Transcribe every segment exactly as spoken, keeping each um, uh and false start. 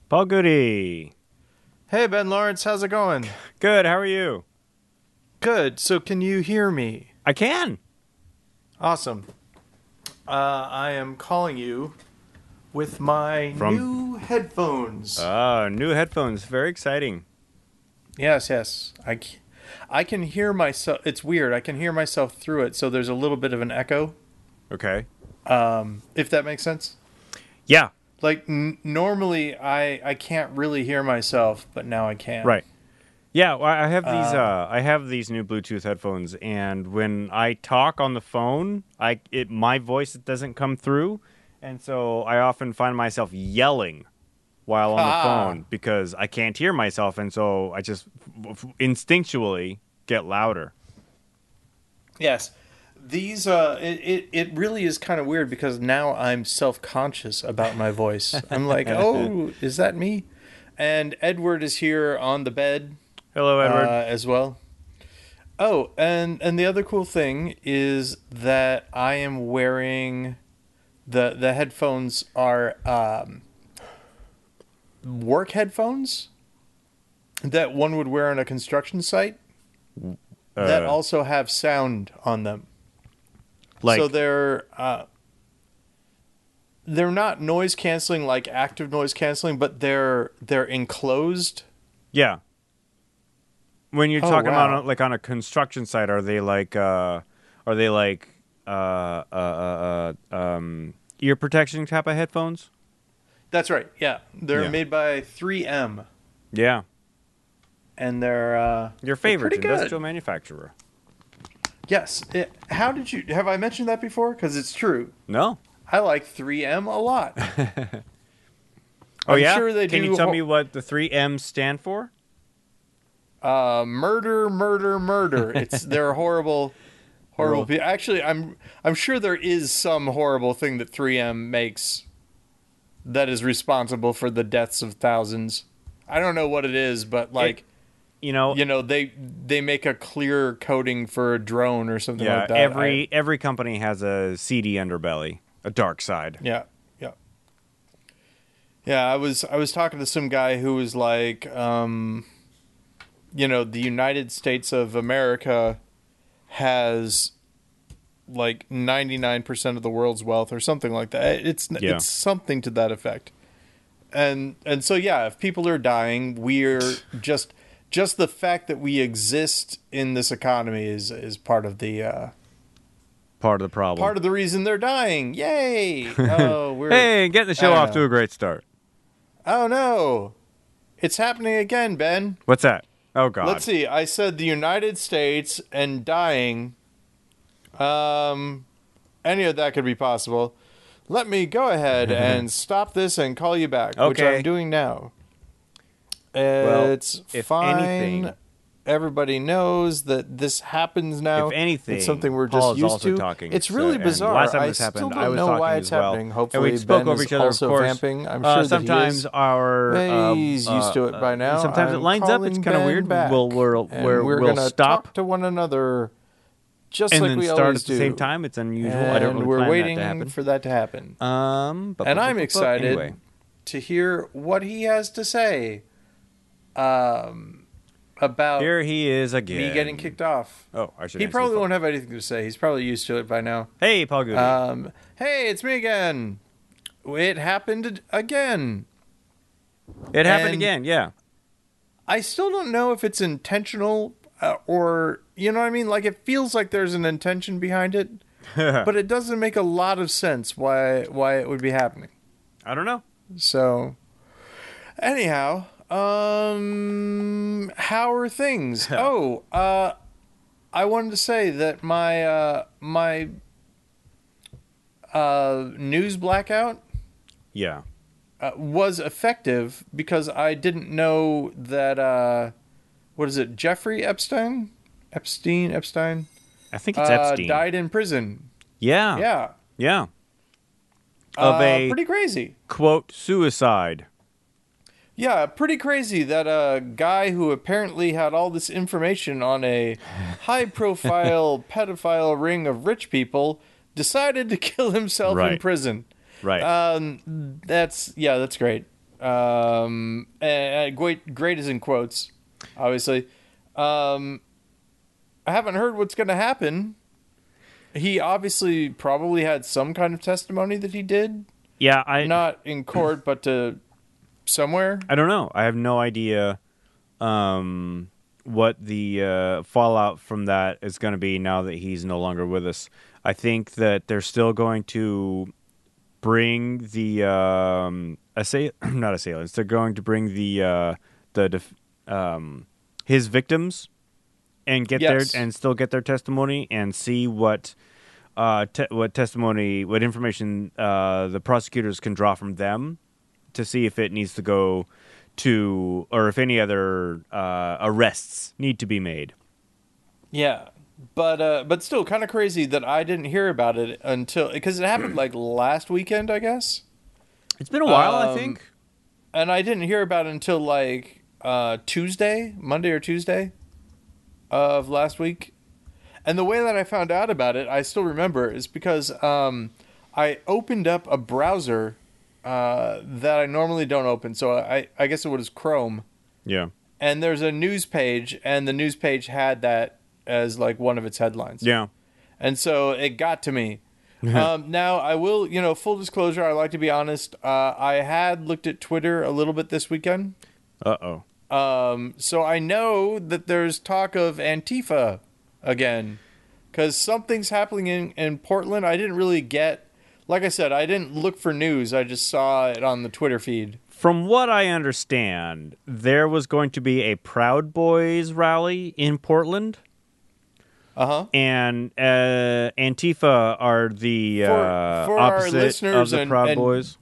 Paul Goody. Hey, Ben Lawrence, how's it going? Good, how are you? Good. So can you hear me? I can. Awesome. Uh, I am calling you with my From- new headphones. Oh, new headphones. Very exciting. yes, yes. I, c- I can hear myself. It's weird. I can hear myself through it, so there's a little bit of an echo, Okay. um, if that makes sense. Yeah, Like, n- normally I, I can't really hear myself, but now I can. right. Yeah, well, I have these uh, I have these new Bluetooth headphones, and when I talk on the phone, I it my voice doesn't come through, and so I often find myself yelling while on Ah. the phone because I can't hear myself, and so I just f- f- instinctually get louder. Yes. These, uh, it, it, it really is kind of weird because now I'm self-conscious about my voice. I'm like, oh, is that me? And Edward is here on the bed Hello, Edward. uh, as well. Oh, and, and the other cool thing is that I am wearing, the, the headphones are um, work headphones that one would wear on a construction site that Uh, also have sound on them. like So they're uh, they're not noise canceling like active noise canceling, but they're they're enclosed. yeah. When you're Oh, talking wow. about like on a construction site, are they like uh, are they like uh, uh, uh, uh, um, ear protection type of headphones? That's right. Yeah, they're Yeah. made by three M, Yeah, and they're uh, your they're favorite pretty industrial good. manufacturer. Yes. It, how did you have I mentioned that before? Because it's true. No. I like three M a lot. Oh I'm yeah. sure they Can do you tell ho- me what the three M's stand for? Uh, murder, murder, murder. It's they're horrible, horrible Horrible. people. Actually, I'm I'm sure there is some horrible thing that three M makes that is responsible for the deaths of thousands. I don't know what it is, but like You know, you know, they they make a clear coating for a drone or something yeah. like that. Every I- every company has a seedy underbelly, a dark side. yeah, yeah, yeah. I was I was talking to some guy who was like, um, you know, the United States of America has like ninety-nine percent of the world's wealth or something like that. It's Yeah. it's something to that effect. And and so yeah, if people are dying, we're just just the fact that we exist in this economy is is part of the uh, Part of the problem. part of the reason they're dying. Yay! Oh, we're Hey, getting the show I don't off to know. a great start. Oh no. It's happening again, Ben. What's that? Oh God. Let's see. I said the United States and dying. Um, any of that could be possible. Let me go ahead and stop this and call you back, which Okay. I'm doing now. Well, It's if fine. anything- Everybody knows that this happens now. If anything, it's something we're Paul just is used also to. talking. It's so- really and bizarre. Last time I this happened, still don't I was know talking why as it's well. happening. And Hopefully, we spoke Ben over is each other. also of course, vamping. I'm uh, sure that sometimes he is. our uh, He's used to it uh, by now. Sometimes it I'm lines up. It's calling kind of Ben weird. back, We'll we'll and we're, we're we'll gonna stop talk to one another, just and like then we start always at the do. same time. It's unusual. I don't And really we're plan waiting that to happen. for that to happen. Um, bu- And bu- I'm bu- bu- excited Anyway, to hear what he has to say um, about here he is again. me getting kicked off. Oh, I should. He answer probably the phone. won't have anything to say. He's probably used to it by now. Hey, Paul Goody. Um, hey, it's me again. It happened again. it happened and- again. Yeah. I still don't know if it's intentional uh, or, you know what I mean? Like, it feels like there's an intention behind it, but it doesn't make a lot of sense why why it would be happening. I don't know. So, anyhow, um, how are things? oh, uh, I wanted to say that my uh, my uh, news blackout Yeah. uh, was effective because I didn't know that. Uh, what is it, Jeffrey Epstein? Epstein, Epstein, I think it's uh, Epstein. died in prison. Yeah. Yeah, Yeah. Of uh, a pretty crazy. quote suicide. Yeah, pretty crazy that a guy who apparently had all this information on a high-profile pedophile ring of rich people decided to kill himself in Right. prison. Right. Um, that's yeah, that's great. Um, and great, great is in quotes, obviously. Um, I haven't heard what's going to happen. He obviously probably had some kind of testimony that he did. Yeah, I Not in court, but to somewhere. I don't know. I have no idea um, what the uh, fallout from that is going to be now that he's no longer with us. I think that they're still going to bring the um, assail not assailants. They're going to bring the uh, the def- um, his victims and get Yes. their and still get their testimony and see what uh, te- what testimony, what information uh, the prosecutors can draw from them to see if it needs to go to, or if any other uh, arrests need to be made. Yeah, but uh, but still, kind of crazy that I didn't hear about it until because it happened like last weekend, I guess. It's been a while, I Um, think. And I didn't hear about it until like uh, Tuesday, Monday or Tuesday of last week. And the way that I found out about it, I still remember, is because um, I opened up a browser uh, that I normally don't open. So I, I guess it was Chrome. Yeah. And there's a news page, and the news page had that as like one of its headlines. Yeah. And so it got to me. um, now, I will, you know, full disclosure, I like to be honest. Uh, I had looked at Twitter a little bit this weekend. Uh-oh. Um, so I know that there's talk of Antifa again. Because something's happening in, in Portland. I didn't really get, like I said, I didn't look for news. I just saw it on the Twitter feed. From what I understand, there was going to be a Proud Boys rally in Portland. Uh-huh. And uh, Antifa are the For- uh, for our opposite of listeners the and- Proud and- Boys.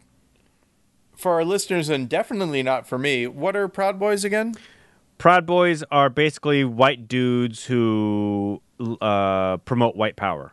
For our listeners, and definitely not for me, what are Proud Boys again? Proud Boys are basically white dudes who uh, promote white power.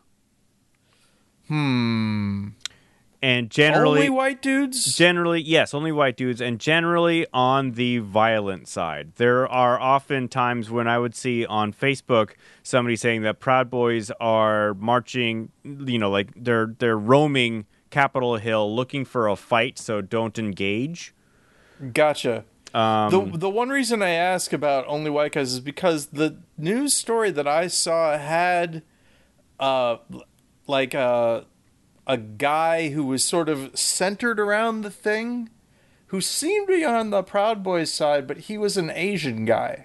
Hmm. And generally, Only white dudes? generally, yes, only white dudes, and generally on the violent side. There are often times when I would see on Facebook somebody saying that Proud Boys are marching, you know, like they're they're roaming Capitol Hill looking for a fight, so don't engage. Gotcha. Um, The the one reason I ask about only white guys is because the news story that I saw had, uh, like a a guy who was sort of centered around the thing, who seemed to be on the Proud Boys side, but he was an Asian guy.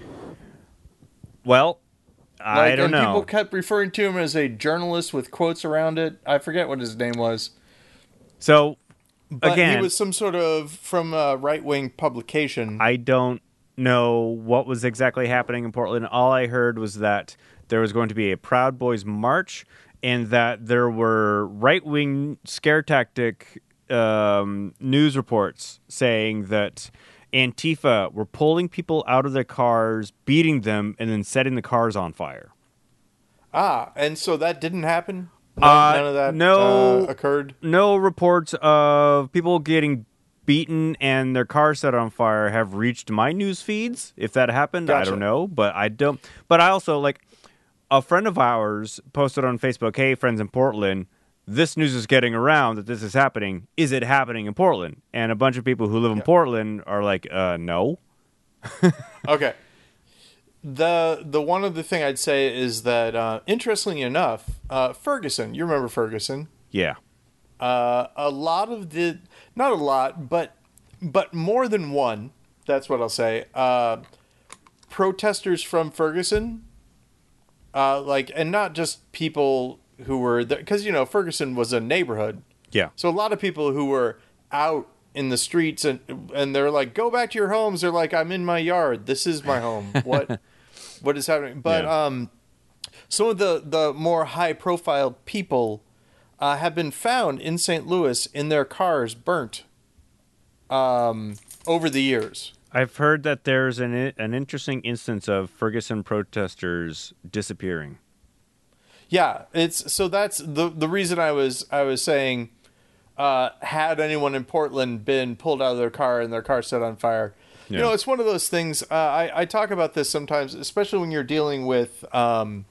well, I Like, don't and know. people kept referring to him as a journalist with quotes around it. I forget what his name was. So But again, he was some sort of from a right wing publication. I don't know what was exactly happening in Portland. All I heard was that there was going to be a Proud Boys march and that there were right-wing scare tactic um, news reports saying that Antifa were pulling people out of their cars, beating them, and then setting the cars on fire. Ah, and so that didn't happen? No, Uh, none of that no. uh, occurred? No reports of people getting beaten and their cars set on fire have reached my news feeds. If that happened, I Gotcha. don't know, but I don't. But I also, like, a friend of ours posted on Facebook, "Hey, friends in Portland, this news is getting around that this is happening. Is it happening in Portland?" And a bunch of people who live in Yeah. Portland are like, uh, no. Okay. The the one other thing I'd say is that, uh, interestingly enough, uh, Ferguson, you remember Ferguson? Yeah. Uh, a lot of the, not a lot, but but more than one, that's what I'll say, uh, protesters from Ferguson, uh, like, and not just people who were there, because, you know, Ferguson was a neighborhood. Yeah. So a lot of people who were out in the streets and and they're like, go back to your homes. They're like, I'm in my yard. This is my home. What what is happening? But Yeah. um, some of the the more high profile people uh, have been found in Saint Louis in their cars burnt um, over the years. I've heard that there's an an interesting instance of Ferguson protesters disappearing. Yeah, it's so that's the the reason I was I was saying, uh, had anyone in Portland been pulled out of their car and their car set on fire, Yeah. you know, it's one of those things. Uh, I I talk about this sometimes, especially when you're dealing with, um,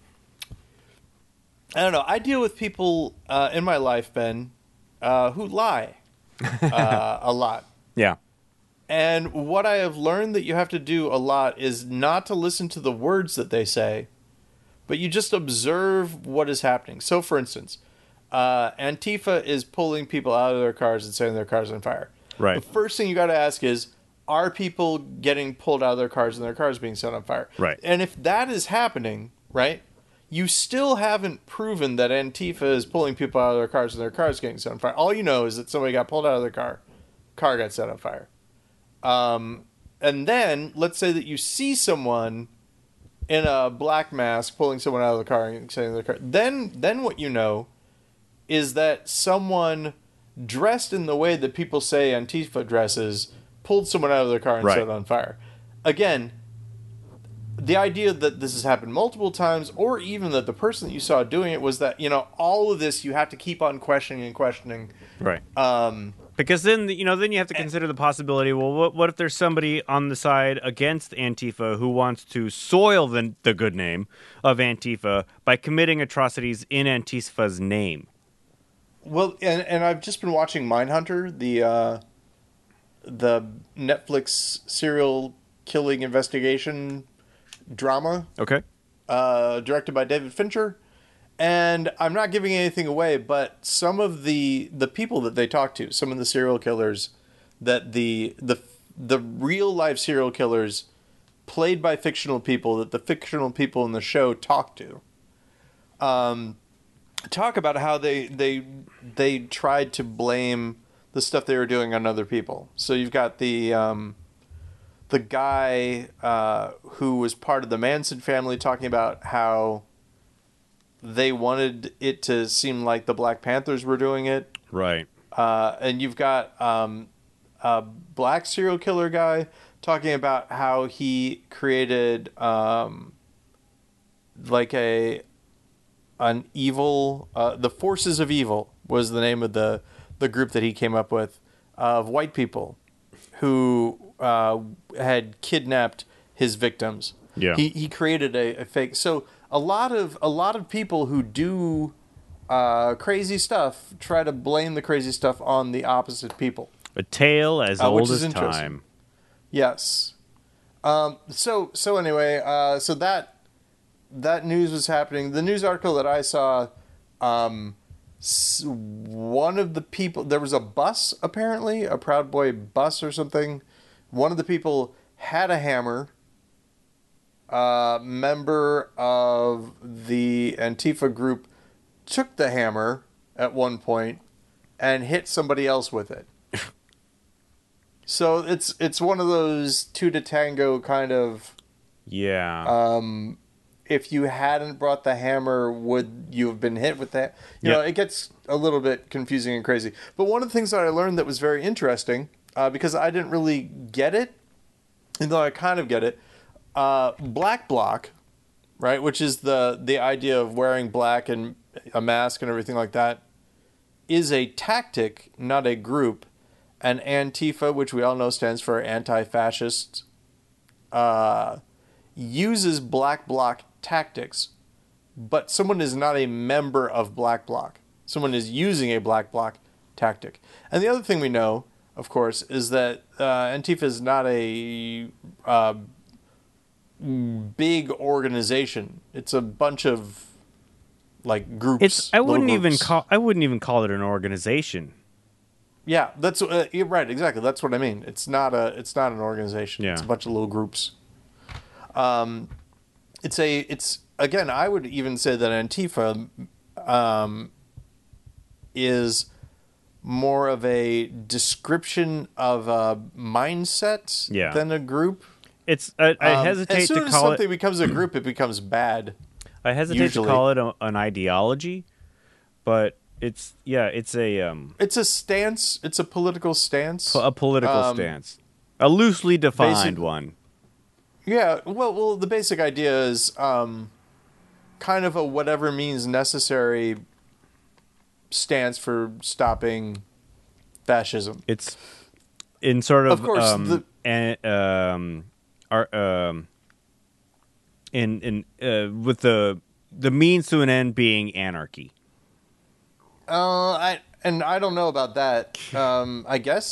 I don't know. I deal with people uh, in my life, Ben, uh, who lie uh, a lot. Yeah. And what I have learned that you have to do a lot is not to listen to the words that they say, but you just observe what is happening. So, for instance, uh, Antifa is pulling people out of their cars and setting their cars on fire. Right. The first thing you got to ask is, are people getting pulled out of their cars and their cars being set on fire? Right. And if that is happening, right, you still haven't proven that Antifa is pulling people out of their cars and their cars getting set on fire. All you know is that somebody got pulled out of their car, car got set on fire. Um, and then let's say that you see someone in a black mask pulling someone out of the car and setting their car. Then, then what you know is that someone dressed in the way that people say Antifa dresses pulled someone out of their car and right. set it on fire. Again, the idea that this has happened multiple times, or even that the person that you saw doing it was that, you know, all of this you have to keep on questioning and questioning. Right. Um, because then, you know, then you have to consider the possibility, well, what, what if there's somebody on the side against Antifa who wants to soil the, the good name of Antifa by committing atrocities in Antifa's name? Well, and, and I've just been watching Mindhunter, the uh, the Netflix serial killing investigation drama. Okay. Uh, directed by David Fincher. And I'm not giving anything away, but some of the the people that they talk to, some of the serial killers that the the the real life serial killers played by fictional people that the fictional people in the show talk to, um, talk about how they they they tried to blame the stuff they were doing on other people. So you've got the um, the guy uh, who was part of the Manson family talking about how they wanted it to seem like the Black Panthers were doing it. Right. Uh, and you've got um, a black serial killer guy talking about how he created um, like a an evil, uh, the Forces of Evil was the name of the, the group that he came up with, of white people who uh, had kidnapped his victims. Yeah. He he created a, a fake. So a lot of a lot of people who do uh, crazy stuff try to blame the crazy stuff on the opposite people. A tale as Uh, which old is as interesting. time. Yes. Um, so so anyway, uh, so that that news was happening. The news article that I saw, um, s- one of the people, there was a bus apparently, a Proud Boy bus or something. One of the people had a hammer. A member of the Antifa group took the hammer at one point and hit somebody else with it. So it's it's one of those two to tango kind of. Yeah. Um, if you hadn't brought the hammer, would you have been hit with that? You Yeah. know, it gets a little bit confusing and crazy. But one of the things that I learned that was very interesting, uh, because I didn't really get it, and though I kind of get it, uh, black bloc, right, which is the the idea of wearing black and a mask and everything like that, is a tactic, not a group. And Antifa, which we all know stands for anti-fascist, uh, uses black bloc tactics, but someone is not a member of black bloc. Someone is using a black bloc tactic. And the other thing we know, of course, is that uh, Antifa is not a uh, big organization. It's a bunch of like groups. It's I wouldn't little even groups. call I wouldn't even call it an organization. Yeah, that's uh, you're right. Exactly, that's what I mean. It's not a. It's not an organization. Yeah. It's a bunch of little groups. Um, it's a. It's again. I would even say that Antifa, um, is more of a description of a mindset Yeah. than a group. It's I, I Um, hesitate as soon to as call something it becomes a group, it becomes bad. I hesitate usually. to call it a, an ideology, but it's yeah, it's a um It's a stance. It's a political stance. a political Um, stance. A loosely defined basic- one. Yeah, well, well, the basic idea is um, kind of a whatever means necessary stance for stopping fascism. It's in sort of, Of course, um, the- an, um, our, um, in in uh, with the the means to an end being anarchy. Uh, I and I don't know about that. Um, I guess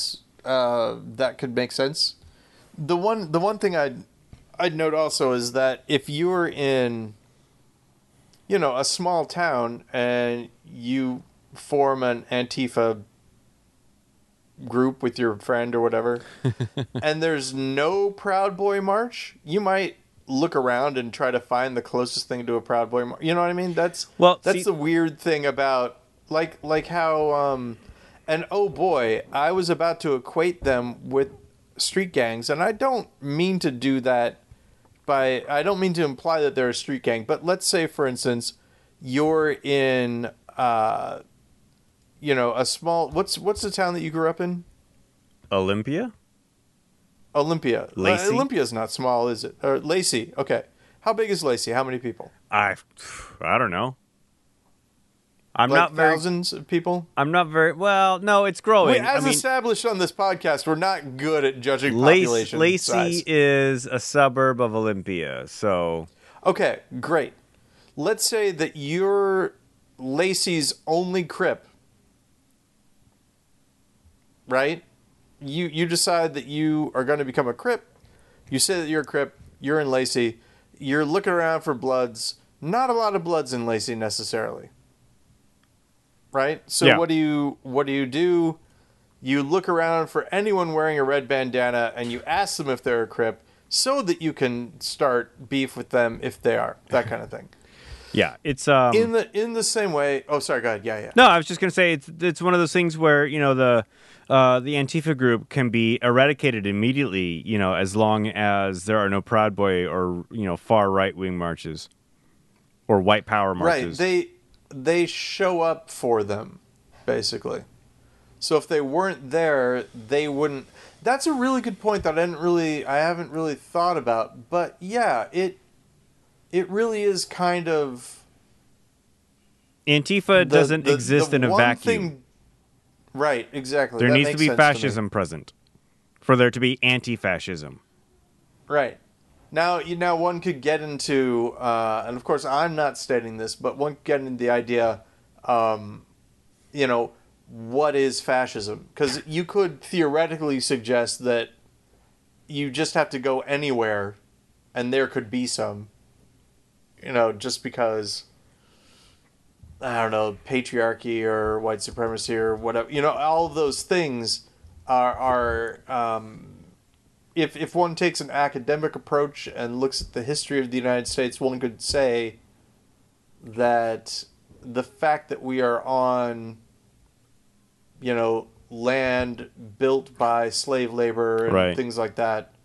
uh, that could make sense. The one the one thing I'd I'd note also is that if you're in, you know, a small town and you form an Antifa group with your friend or whatever, and there's no Proud Boy march, you might look around and try to find the closest thing to a Proud Boy march. You know what I mean? That's Well, that's see- the weird thing about like like how um and oh boy, I was about to equate them with street gangs, and I don't mean to do that by I don't mean to imply that they're a street gang, but let's say for instance you're in uh you know, a small what's what's the town that you grew up in? Olympia? Olympia. Lacey? Uh, Olympia's not small, is it? Or Lacey. Okay. How big is Lacey? How many people? I I don't know. I'm Like not very thousands of people? I'm not very well, no, it's growing. Wait, as I mean, established on this podcast, we're not good at judging Lace, population Lacey size. is a suburb of Olympia, so Okay, great. Let's say that you're Lacey's only Crip. Right? You you decide that you are going to become a Crip. You say that you're a Crip. You're in Lacey. You're looking around for Bloods. Not a lot of Bloods in Lacey necessarily. Right? So Yeah. what do you what do you do? You look around for anyone wearing a red bandana and you ask them if they're a Crip so that you can start beef with them if they are. That kind of thing. yeah, it's um In the in the same way. Oh, sorry. Go ahead. Yeah, yeah. No, I was just gonna say it's it's one of those things where you know the uh, the Antifa group can be eradicated immediately, you know, as long as there are no Proud Boy or you know far right wing marches or white power marches. Right. They they show up for them, basically. So if they weren't there, they wouldn't. That's a really good point that I didn't really, I haven't really thought about. But yeah, it it really is kind of Antifa the- doesn't the- exist the in a one vacuum. thing- Right. Exactly. There That needs to makes be sense fascism me. present for there to be anti-fascism. Right. Now, you now one could get into, uh, and of course I'm not stating this, but one could get into the idea, um, you know, what is fascism? Because you could theoretically suggest that you just have to go anywhere, and there could be some, you know, just because, I don't know, patriarchy or white supremacy or whatever, you know, all of those things are are. Um, If if one takes an academic approach and looks at the history of the United States, one could say that the fact that we are on, you know, land built by slave labor and Right. things like that,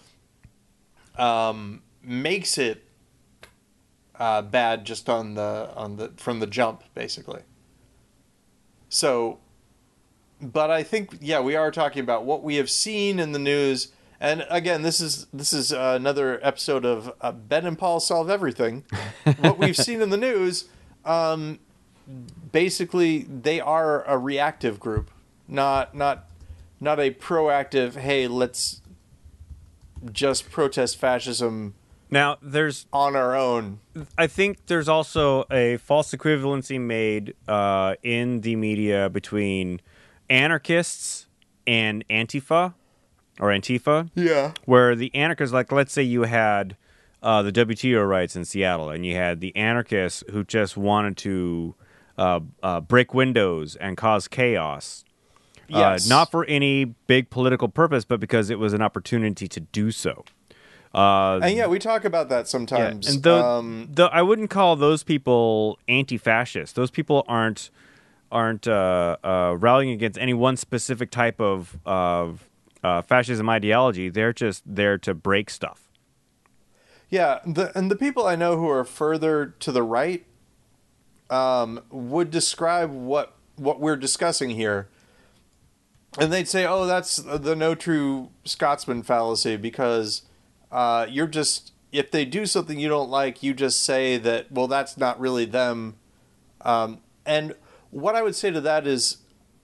um, makes it uh, bad just on the on the from the jump, basically. So, but I think yeah, we are talking about what we have seen in the news. And again, this is this is uh, another episode of uh, Ben and Paul Solve Everything. What we've seen in the news, um, basically, they are a reactive group, not not not a proactive. Hey, let's just protest fascism Now, there's on our own. I think there's also a false equivalency made uh, in the media between anarchists and Antifa. Or Antifa, Yeah. where the anarchists, like let's say you had uh, the W T O riots in Seattle, and you had the anarchists who just wanted to uh, uh, break windows and cause chaos, Yes. uh, not for any big political purpose, but because it was an opportunity to do so. Uh, And yeah, we talk about that sometimes. and the, um, the I wouldn't call those people anti-fascist. Those people aren't aren't uh, uh, rallying against any one specific type of of uh, fascism ideology. They're just there to break stuff. Yeah, the and the people I know who are further to the right um, would describe what what we're discussing here, and they'd say, "Oh, that's the no true Scotsman fallacy," because uh, you're just if they do something you don't like, you just say that, well, that's not really them. Um, and what I would say to that is,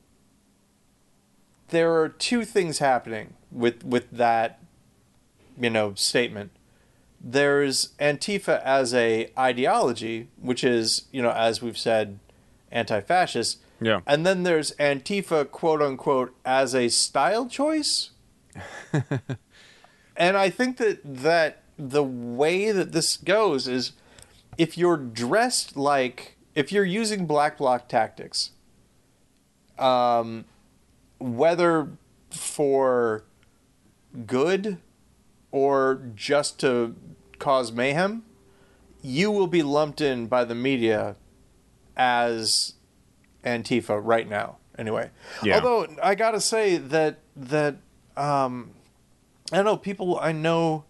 there are two things happening with with that, you know, statement. There's Antifa as a ideology, which is, you know, as we've said, anti-fascist. Yeah. And then there's Antifa, quote unquote, as a style choice. And I think that that the way that this goes is if you're dressed like, if you're using black bloc tactics, um, whether for good or just to cause mayhem, you will be lumped in by the media as Antifa right now. Anyway, Yeah. although I gotta say that that um, I don't know, people I know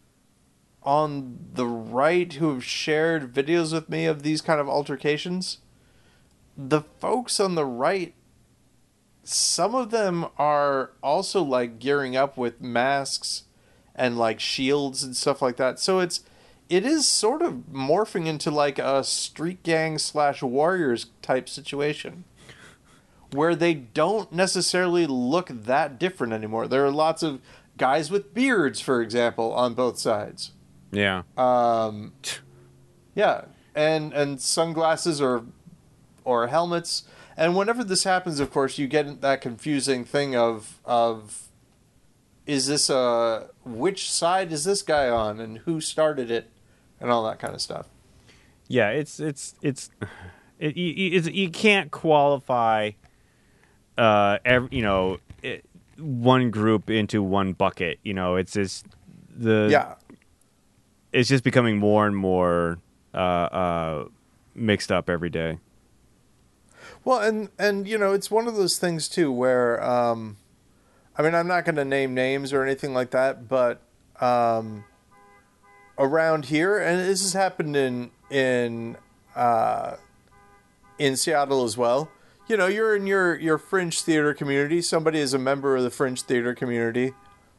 on the right who have shared videos with me of these kind of altercations, the folks on the right, some of them are also like gearing up with masks and like shields and stuff like that. So it's it is sort of morphing into like a street gang slash warriors type situation where they don't necessarily look that different anymore. There are lots of guys with beards, for example, on both sides. Yeah. Um, yeah, and and sunglasses or or helmets. And whenever this happens, of course, you get that confusing thing of of is this a which side is this guy on and who started it and all that kind of stuff. Yeah, it's it's it's it, you, it's, you can't qualify uh every, you know it, one group into one bucket. You know, it's just the Yeah. It's just becoming more and more uh, uh, mixed up every day. Well, and and you know, it's one of those things too where um, I mean, I'm not going to name names or anything like that, but um, around here, and this has happened in in uh, in Seattle as well. You know, you're in your your fringe theater community. Somebody is a member of the fringe theater community,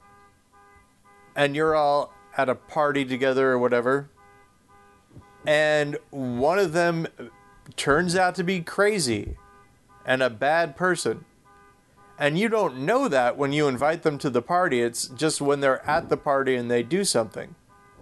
and you're all at a party together or whatever, and one of them turns out to be crazy and a bad person. And you don't know that when you invite them to the party. It's just when they're at the party and they do something.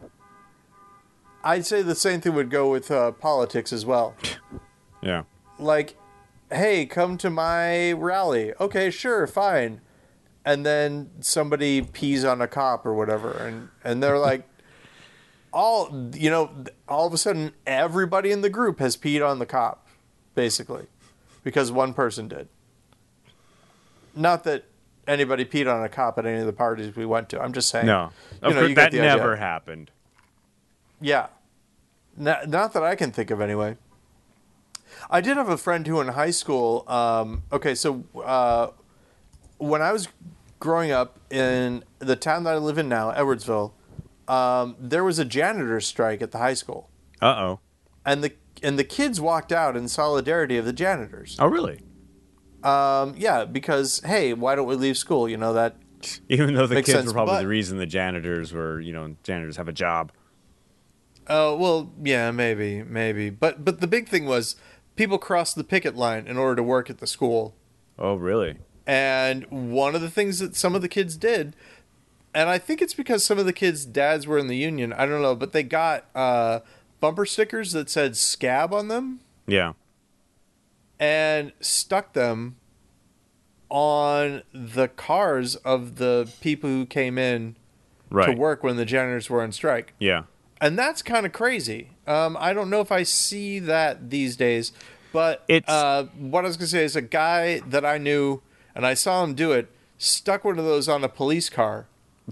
I'd say the same thing would go with uh, politics as well. Yeah. Like, hey, come to my rally. Okay, sure, fine. And then somebody pees on a cop or whatever. And, and they're like, all, you know, all of a sudden everybody in the group has peed on the cop, basically, because one person did. Not that anybody peed on a cop at any of the parties we went to. I'm just saying. No, you of know, course, you get that the never idea. happened. Yeah. Not, not that I can think of anyway. I did have a friend who in high school, um, okay, so uh, when I was growing up in the town that I live in now, Edwardsville, um, there was a janitor's strike at the high school. Uh-oh. And the and the kids walked out in solidarity of the janitors. Oh, really? Um, yeah, because, hey, why don't we leave school? You know, that Even though the makes kids sense, were probably but- the reason the janitors were, you know, janitors have a job. Oh, well, yeah, maybe, maybe. But but the big thing was people crossed the picket line in order to work at the school. Oh, really? And one of the things that some of the kids did, and I think it's because some of the kids' dads were in the union, I don't know, but they got uh, bumper stickers that said scab on them Yeah. and stuck them on the cars of the people who came in Right. to work when the janitors were on strike. Yeah. And that's kind of crazy. Um, I don't know if I see that these days, but It's- uh, what I was going to say is a guy that I knew, and I saw him do it, stuck one of those on a police car.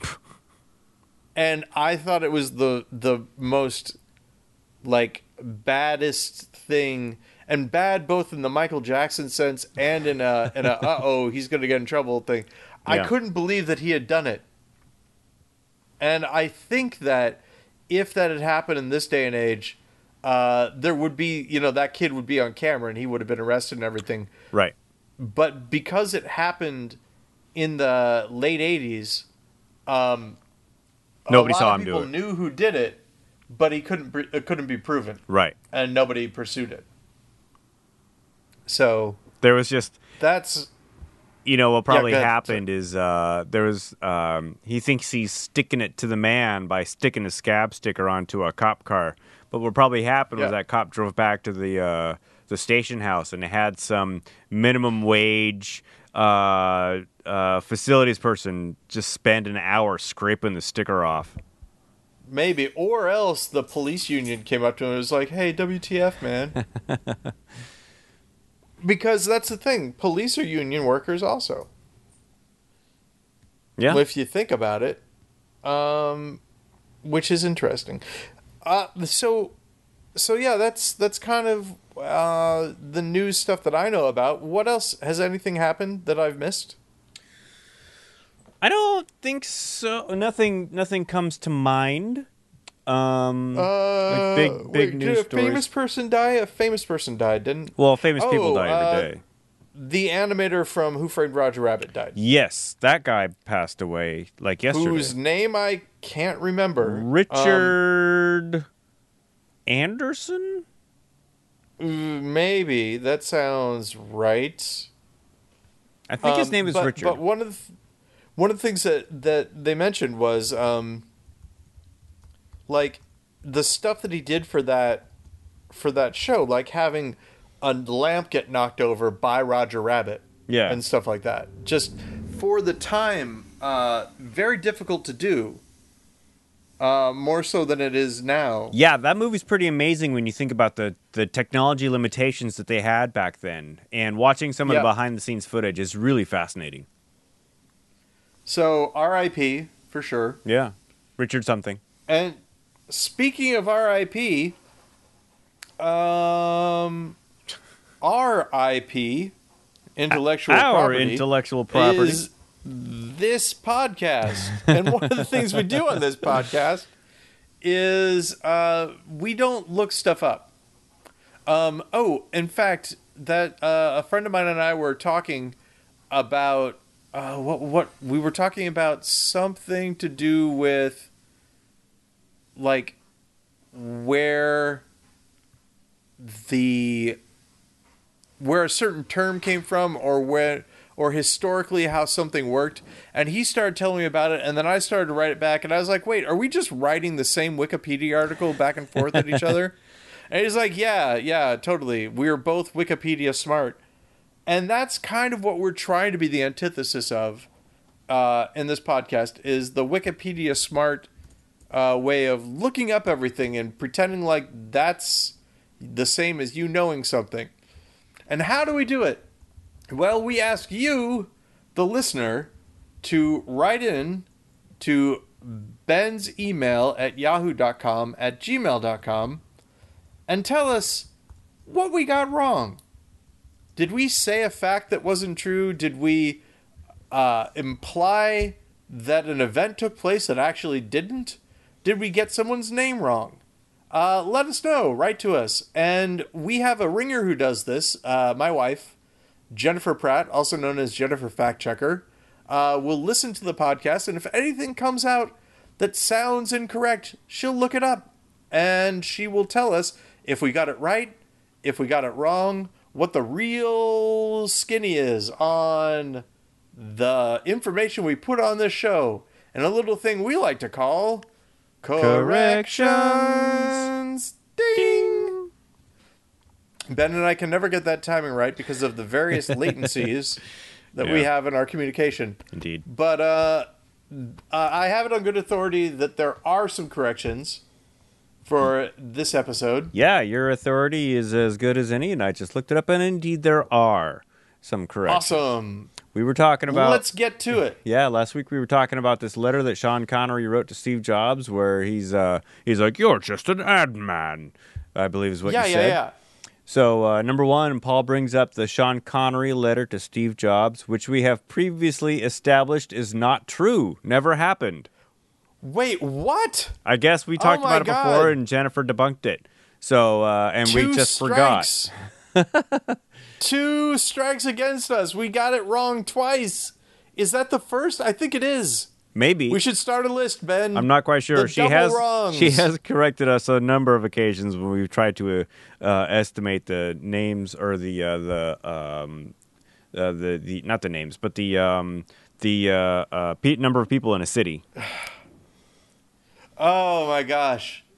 And I thought it was the the most, like, baddest thing, and bad both in the Michael Jackson sense and in a, in a uh-oh, he's going to get in trouble thing. I Yeah. couldn't believe that he had done it. And I think that if that had happened in this day and age, uh, there would be, you know, that kid would be on camera and he would have been arrested and everything. Right. But because it happened in the late eighties, um, Nobody a lot saw of him do people it. knew who did it, but he couldn't br- it couldn't be proven, Right. and nobody pursued it. So There was just, that's you know, what probably go ahead. happened is uh, there was, um, he thinks he's sticking it to the man by sticking a scab sticker onto a cop car. But what probably happened was Yeah. that cop drove back to the uh, the station house, and it had some minimum wage uh, uh, facilities person just spend an hour scraping the sticker off. Maybe, or else the police union came up to him and was like, "Hey, W T F, man." Because that's the thing. Police are union workers also. Yeah. If you think about it, um, which is interesting. Uh, so, so yeah, that's that's kind of uh, the news stuff that I know about. What else? Has anything happened that I've missed? I don't think so. Nothing. Nothing comes to mind. Um, Uh, like big, big wait, news did a stories. famous person die? A famous person died, didn't? Well, famous people Oh, die uh, every day. The animator from Who Framed Roger Rabbit died. Yes, that guy passed away like yesterday. Whose name I can't remember. Richard um, Anderson? Maybe that sounds right. I think his Um, name is but, Richard. But one of the th- one of the things that, that they mentioned was um, like the stuff that he did for that for that show, like having a lamp get knocked over by Roger Rabbit, yeah, and stuff like that. Just for the time, uh, very difficult to do. Uh, more so than it is now. Yeah, that movie's pretty amazing when you think about the, the technology limitations that they had back then. And watching some of Yeah. the behind-the-scenes footage is really fascinating. So, R I P for sure. Yeah. Richard something. And speaking of R I P, um, R I P, intellectual Our property, intellectual property. is this podcast. And one of the things we do on this podcast is uh, we don't look stuff up. Um, oh, in fact, that uh, a friend of mine and I were talking about uh, what what we were talking about something to do with like where the where a certain term came from, or where or historically how something worked, and he started telling me about it, and then I started to write it back, and I was like, wait, are we just writing the same Wikipedia article back and forth at each other? And he's like, yeah, yeah, totally. We're both Wikipedia smart. And that's kind of what we're trying to be the antithesis of uh, in this podcast, is the Wikipedia smart uh, way of looking up everything and pretending like that's the same as you knowing something. And how do we do it? Well, we ask you, the listener, to write in to Ben's email at yahoo dot com at gmail dot com and tell us what we got wrong. Did we say a fact that wasn't true? Did we uh, imply that an event took place that actually didn't? Did we get someone's name wrong? Uh, let us know. Write to us. And we have a ringer who does this, uh, my wife, Jennifer Pratt, also known as Jennifer Fact Checker, uh, will listen to the podcast, and if anything comes out that sounds incorrect, she'll look it up, and she will tell us if we got it right, if we got it wrong, what the real skinny is on the information we put on this show, and a little thing we like to call corrections. Ding! Ben and I can never get that timing right because of the various latencies that yeah. we have in our communication. Indeed. But uh, uh, I have it on good authority that there are some corrections for this episode. Yeah, your authority is as good as any, and I just looked it up, and indeed there are some corrections. Awesome. We were talking about... Let's get to it. Yeah, last week we were talking about this letter that Sean Connery wrote to Steve Jobs, where he's uh, he's like, "You're just an ad man," I believe is what yeah, you yeah, said. Yeah, yeah, So, uh, number one, Paul brings up the Sean Connery letter to Steve Jobs, which we have previously established is not true. Never happened. Wait, what? I guess we talked Oh my about it God. before, and Jennifer debunked it. So, uh, and Two we just strikes. forgot. Two strikes against us. We got it wrong twice. Is that the first? I think it is. Maybe. We should start a list, Ben. I'm not quite sure. The She double has wrongs. she has corrected us on a number of occasions when we've tried to uh, uh, estimate the names or the uh, the um, uh, the the not the names, but the um, the uh, uh, pe- number of people in a city. Oh my gosh.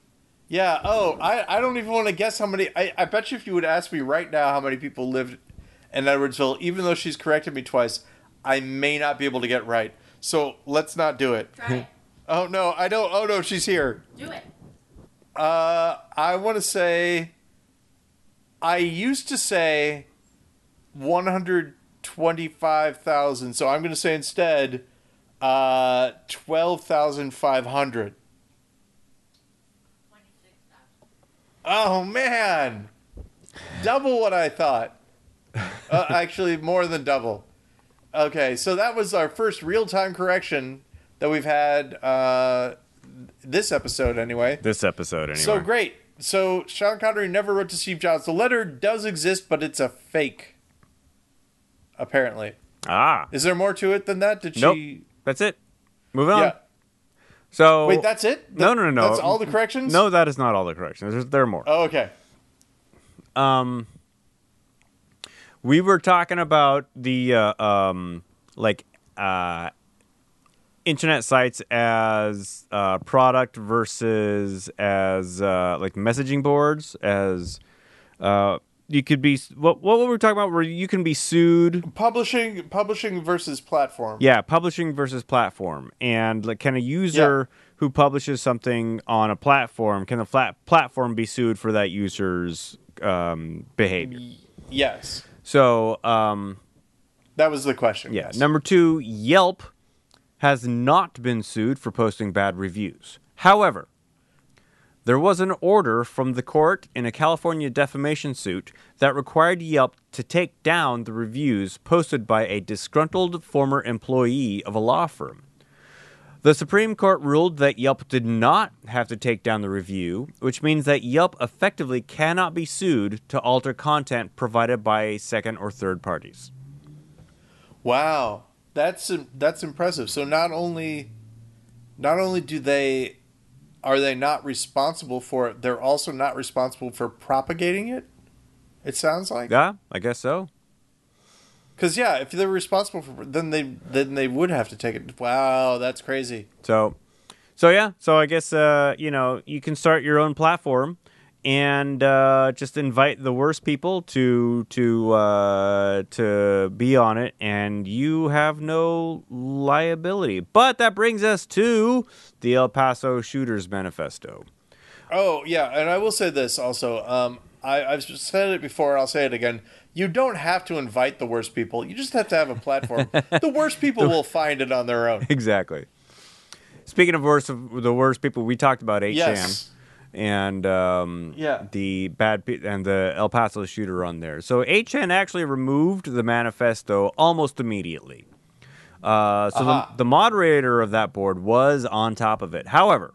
Yeah. Oh, I, I don't even want to guess how many. I, I bet you if you would ask me right now how many people lived in Edwardsville, even though she's corrected me twice, I may not be able to get right. So let's not do it. Try it. Oh no, I don't. Oh no, she's here. Do it. Uh, I want to say. I used to say one hundred twenty-five thousand, so I'm going to say instead uh, twelve thousand five hundred. twenty-six thousand. Oh, man. Double what I thought. Uh, actually, more than double. Okay, so that was our first real-time correction that we've had uh, this episode, anyway. This episode, anyway. So great. So Sean Connery never wrote to Steve Jobs. The letter does exist, but it's a fake. Apparently. Ah. Is there more to it than that? Did Nope. she? That's it. Moving on. Yeah. So Wait, that's it? No, no, no, no. That's all the corrections? No, that is not all the corrections. There's, there are more. Oh, okay. Um, we were talking about the uh, um, like uh, internet sites as uh, product versus as uh, like messaging boards. As uh, you could be what what were we talking about? Where you can be sued. Publishing, publishing versus platform. Yeah, publishing versus platform, and like, can a user Yeah. who publishes something on a platform, can the flat platform be sued for that user's um, behavior? Y- yes. So, um, That was the question. yeah. Yes. Number two, Yelp has not been sued for posting bad reviews. However, there was an order from the court in a California defamation suit that required Yelp to take down the reviews posted by a disgruntled former employee of a law firm. The Supreme Court ruled that Yelp did not have to take down the review, which means that Yelp effectively cannot be sued to alter content provided by second or third parties. Wow. That's that's impressive. So not only not only do they are they not responsible for it, they're also not responsible for propagating it? It sounds like. Yeah, I guess so. Cuz yeah, if they're responsible for then they then they would have to take it. Wow, that's crazy. So, so yeah. So I guess uh, you know, you can start your own platform and uh, just invite the worst people to to uh, to be on it, and you have no liability. But that brings us to the El Paso Shooters Manifesto. Oh, yeah, and I will say this also. Um, I, I've said it before, I'll say it again. You don't have to invite the worst people. You just have to have a platform. The worst people will find it on their own. Exactly. Speaking of worst, of the worst people, we talked about eight chan. Yes. And um, Yeah. the bad pe- and the El Paso shooter on there. So eight chan actually removed the manifesto almost immediately. Uh, so Aha. the, the moderator of that board was on top of it. However,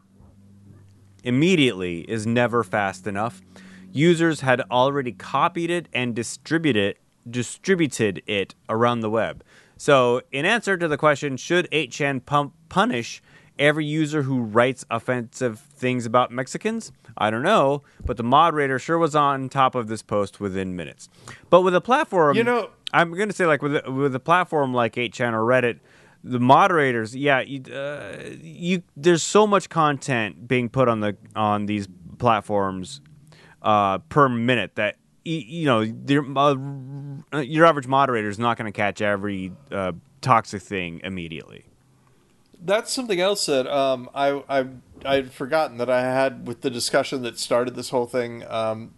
immediately is never fast enough. Users had already copied it and distributed distributed it around the web. So in answer to the question, should eight chan pump punish every user who writes offensive things about Mexicans? I don't know, but the moderator sure was on top of this post within minutes. But with a platform, You know- I'm going to say like with a, with a platform like eight chan or Reddit, the moderators, yeah, you, uh, you there's so much content being put on the on these platforms uh, per minute that y- you know your, uh, your average moderator is not going to catch every uh, toxic thing immediately. That's something else that um, I, I, I'd forgotten that I had with the discussion that started this whole thing. Um,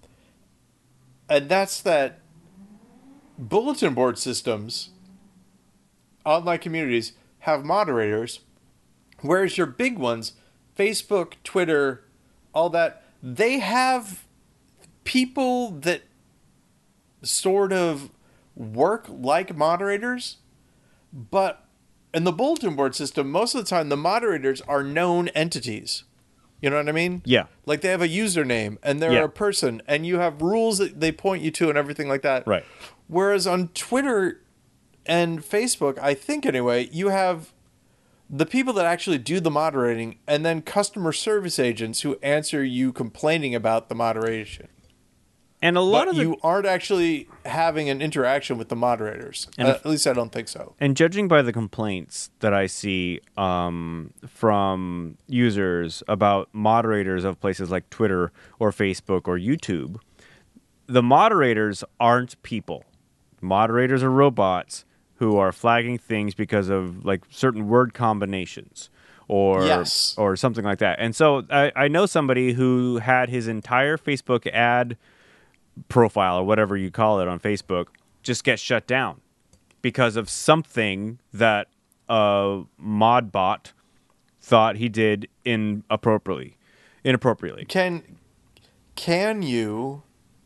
and that's that bulletin board systems, online communities, have moderators, whereas your big ones, Facebook, Twitter, all that, they have people that sort of work like moderators, but in the bulletin board system, most of the time, the moderators are known entities. You know what I mean? Yeah. Like they have a username and they're Yeah. a person and you have rules that they point you to and everything like that. Right. Whereas on Twitter and Facebook, I think anyway, you have the people that actually do the moderating and then customer service agents who answer you complaining about the moderation. And a lot but of the, you aren't actually having an interaction with the moderators. And Uh, if- at least I don't think so. and judging by the complaints that I see um, from users about moderators of places like Twitter or Facebook or YouTube, the moderators aren't people. Moderators are robots who are flagging things because of like certain word combinations or Yes. or something like that. And so I, I know somebody who had his entire Facebook ad profile or whatever you call it on Facebook just get shut down because of something that a mod bot thought he did inappropriately. Inappropriately. Can can you,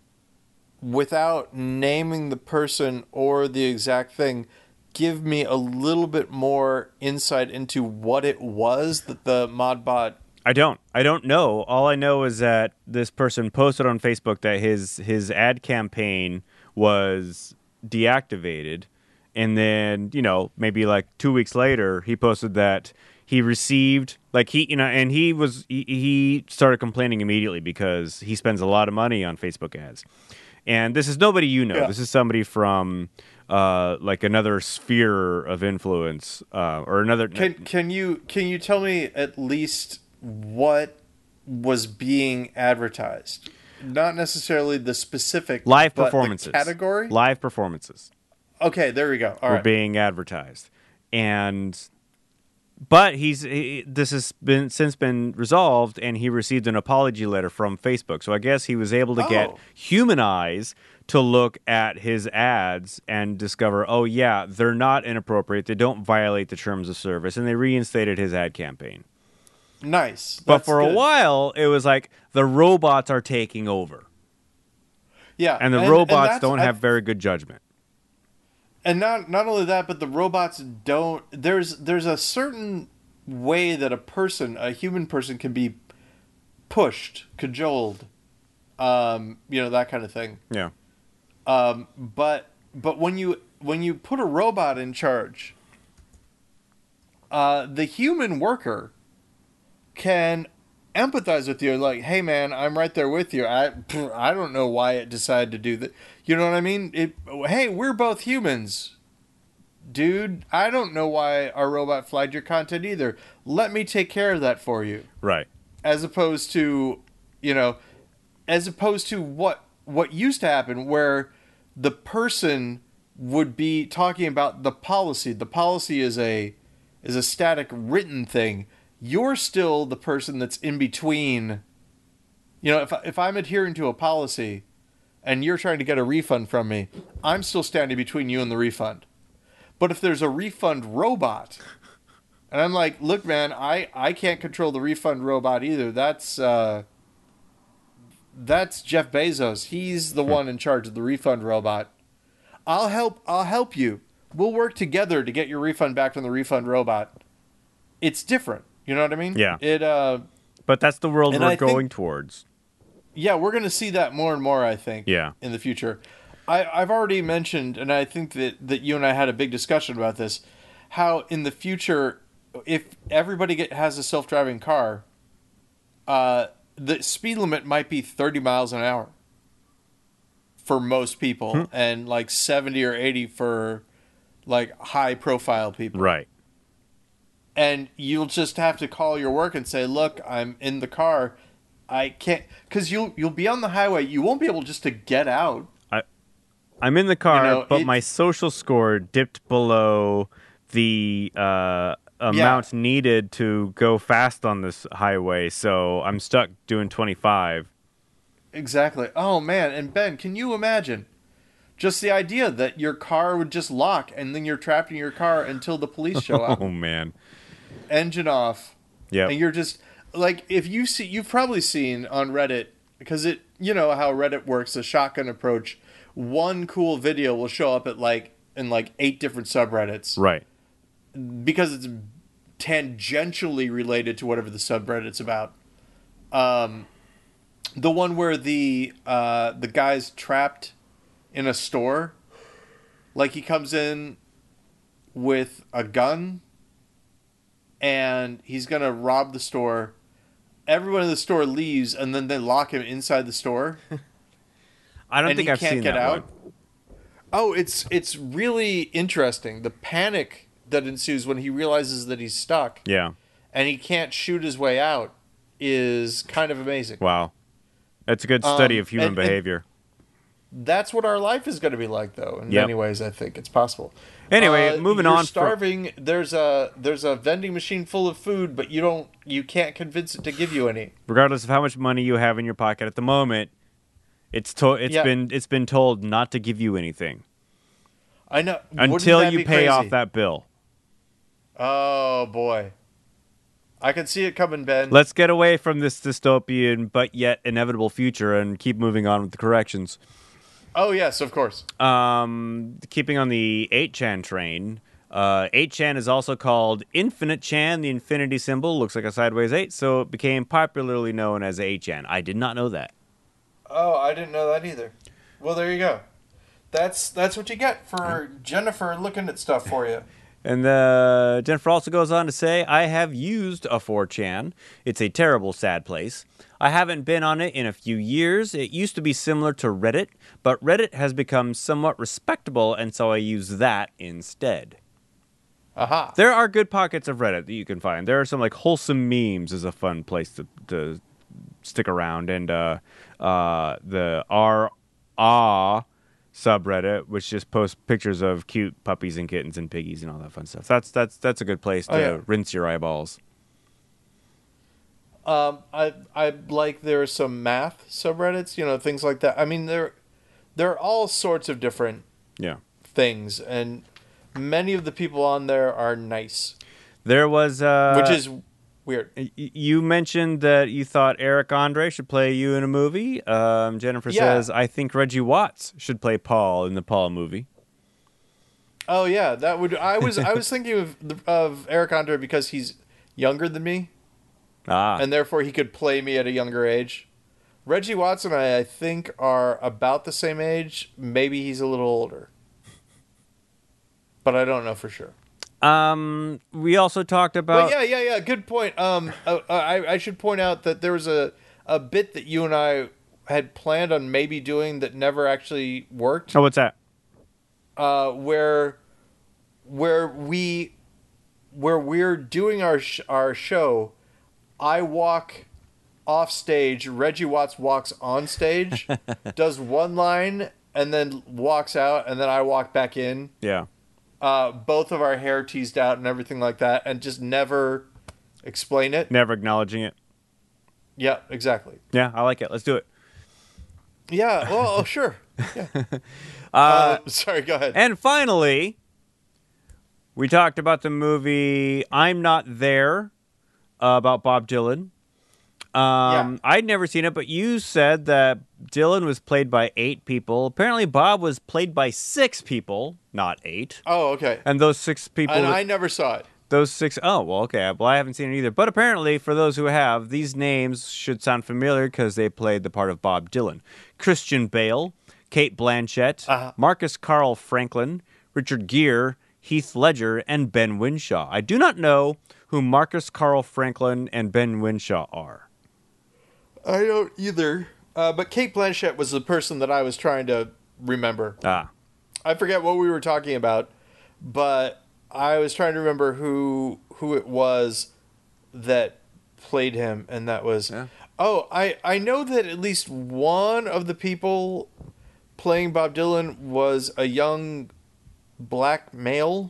without naming the person or the exact thing, give me a little bit more insight into what it was that the modbot? I don't. I don't know. All I know is that this person posted on Facebook that his his ad campaign was deactivated, and then you know maybe like two weeks later he posted that he received like he you know and he was he, he started complaining immediately because he spends a lot of money on Facebook ads, and this is nobody you know. Yeah. This is somebody from uh, like another sphere of influence uh, or another. Can can you can you tell me at least what was being advertised? Not necessarily the specific Live but the performances. category. Live performances. Okay, there we go. All were right. being advertised, and but he's he, this has been since been resolved, and he received an apology letter from Facebook. So I guess he was able to get Oh. human eyes to look at his ads and discover, oh yeah, they're not inappropriate. They don't violate the terms of service, and they reinstated his ad campaign. Nice. But That's for a good. while, it was like the robots are taking over, yeah, and the and robots that's- don't I- have very good judgment. And not not only that, but the robots don't. There's there's a certain way that a person, a human person, can be pushed, cajoled, um, you know, that kind of thing. Yeah. Um, but but when you when you put a robot in charge, uh, the human worker can empathize with you. Like, hey man, I'm right there with you. I I don't know why it decided to do that. You know what I mean? It. Hey, we're both humans, dude. I don't know why our robot flagged your content either. Let me take care of that for you. Right. As opposed to, you know, as opposed to what what used to happen, where the person would be talking about the policy. The policy is a is a static written thing. You're still the person that's in between. You know, if if I'm adhering to a policy, and you're trying to get a refund from me, I'm still standing between you and the refund. But if there's a refund robot, and I'm like, look, man, I, I can't control the refund robot either. That's uh, that's Jeff Bezos. He's the one in charge of the refund robot. I'll help. I'll help you. We'll work together to get your refund back from the refund robot. It's different. You know what I mean? Yeah. It. Uh, But that's the world And we're I think- going towards. yeah, we're going to see that more and more, I think. Yeah. In the future. I, I've already mentioned, and I think that, that you and I had a big discussion about this, how in the future, if everybody get, has a self-driving car, uh, the speed limit might be thirty miles an hour for most people, Hmm. and like seventy or eighty for like high-profile people. Right. And you'll just have to call your work and say, look, I'm in the car. I can't, because you'll, you'll be on the highway. You won't be able just to get out. I'm in the car, You know, but it- my social score dipped below the uh, amount needed to go fast on this highway, so I'm stuck doing twenty-five. Exactly. Oh, man. And Ben, can you imagine just the idea that your car would just lock and then you're trapped in your car until the police show up? Oh man. Engine off. Yeah. And you're just like, if you see, you've probably seen on Reddit, because it, you know how Reddit works, the shotgun approach. One cool video will show up at like in like eight different subreddits Right. because it's tangentially related to whatever the subreddit's about. Um, the one where the uh, the guy's trapped in a store, like he comes in with a gun and he's gonna rob the store. Everyone in the store leaves, and then they lock him inside the store. I don't and think he I've can't seen get that out. one. Oh, it's it's really interesting. The panic that ensues when he realizes that he's stuck Yeah. and he can't shoot his way out is kind of amazing. Wow. That's a good study Um, of human and- and- behavior. That's what our life is going to be like, though. In Yep. many ways, I think it's possible. Anyway, Uh, moving you're on. fro- starving. There's a there's a vending machine full of food, but you don't you can't convince it to give you any. regardless of how much money you have in your pocket at the moment, it's to- it's Yeah. been it's been told not to give you anything I know Wouldn't until that you be pay crazy? off that bill. Oh boy, I can see it coming, Ben. Let's get away from this dystopian but yet inevitable future and keep moving on with the corrections. Oh yes, of course. Um, keeping on the eight chan train, uh, eight chan is also called Infinite Chan. The infinity symbol looks like a sideways eight, so it became popularly known as eight chan. I did not know that. Oh, I didn't know that either. Well, there you go. That's that's what you get for Jennifer looking at stuff for you. And uh, Jennifer also goes on to say, I have used a four chan. It's a terrible, sad place. I haven't been on it in a few years. It used to be similar to Reddit, but Reddit has become somewhat respectable, and so I use that instead. Aha. There are good pockets of Reddit that you can find. There are some, like, wholesome memes is a fun place to, to stick around. And uh, uh, the R Ah subreddit, which just posts pictures of cute puppies and kittens and piggies and all that fun stuff. That's that's that's a good place to Oh, yeah. rinse your eyeballs. Um, I I like there are some math subreddits, you know, things like that. I mean, there there are all sorts of different Yeah. things, and many of the people on there are nice, There was uh, which is weird. y- you mentioned that you thought Eric Andre should play you in a movie. Um, Jennifer Yeah. says, I think Reggie Watts should play Paul in the Paul movie. Oh yeah, that would. I was I was thinking of of Eric Andre because he's younger than me, Ah, and therefore he could play me at a younger age. Reggie Watts and I, I think, are about the same age. Maybe he's a little older, but I don't know for sure. um, we also talked about. But yeah, yeah, yeah. Good point. Um, uh, I I should point out that there was a a bit that you and I had planned on maybe doing that never actually worked. Oh, what's that? Uh, where where we where we're doing our sh- our show, I walk off stage. Reggie Watts walks on stage, does one line, and then walks out, and then I walk back in. Yeah. Uh, both of our hair teased out and everything like that, and just never explain it. Never acknowledging it. Yeah, exactly. Yeah, I like it. Let's do it. Yeah. Well, oh, sure. Yeah. Uh, Uh, sorry. Go ahead. and finally, we talked about the movie I'm Not There uh, about Bob Dylan. Um, Yeah. I'd never seen it, but you said that Dylan was played by eight people. Apparently, Bob was played by six people, not eight. Oh, okay. And those six people, And I never saw it. those six, oh, well, okay. Well, I haven't seen it either. But apparently, for those who have, these names should sound familiar because they played the part of Bob Dylan. Christian Bale, Kate Blanchett, Uh-huh. Marcus Carl Franklin, Richard Gere, Heath Ledger, and Ben Winshaw. I do not know who Marcus Carl Franklin and Ben Winshaw are. I don't either. Uh, but Kate Blanchett was the person that I was trying to remember. Ah, I forget what we were talking about, but I was trying to remember who who it was that played him, and that was Yeah. oh, I I know that at least one of the people playing Bob Dylan was a young black male,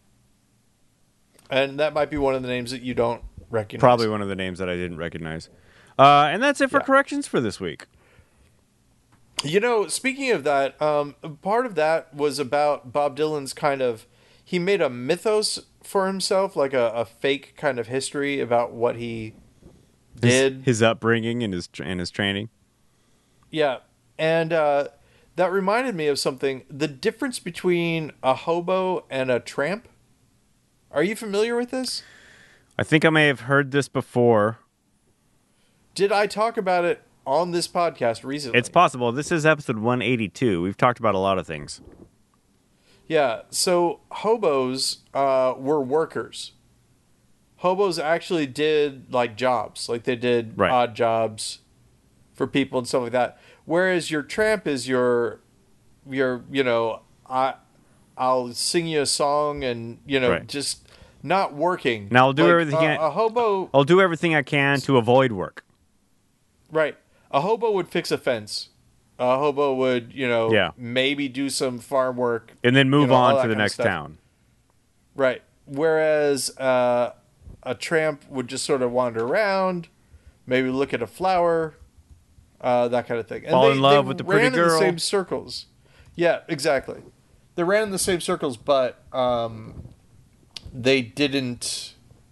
and that might be one of the names that you don't recognize. probably one of the names that I didn't recognize. Uh, and that's it for Yeah. corrections for this week. You know, speaking of that, um, part of that was about Bob Dylan's kind of. He made a mythos for himself, like a, a fake kind of history about what he His, did. his upbringing and his and his training. Yeah. And uh, that reminded me of something. The difference between a hobo and a tramp. Are you familiar with this? I think I may have heard this before. Did I talk about it on this podcast recently? It's possible. This is episode one eighty-two. We've talked about a lot of things. Yeah, so hobos uh, were workers. Hobos actually did like jobs, like they did Right. odd jobs for people and stuff like that. Whereas your tramp is your your you know I I'll sing you a song and you know Right. just not working. Now I'll do Like, everything a, I- a hobo. I'll do everything I can to avoid work. Right. A hobo would fix a fence. A hobo would, you know, Yeah. maybe do some farm work. And then move you know, all on that to the kind of next stuff. town. Right. Whereas uh, a tramp would just sort of wander around, maybe look at a flower, uh, that kind of thing. And Fall they, in love they with the pretty ran in the girl. same circles. Yeah, exactly. They ran in the same circles, but um, they didn't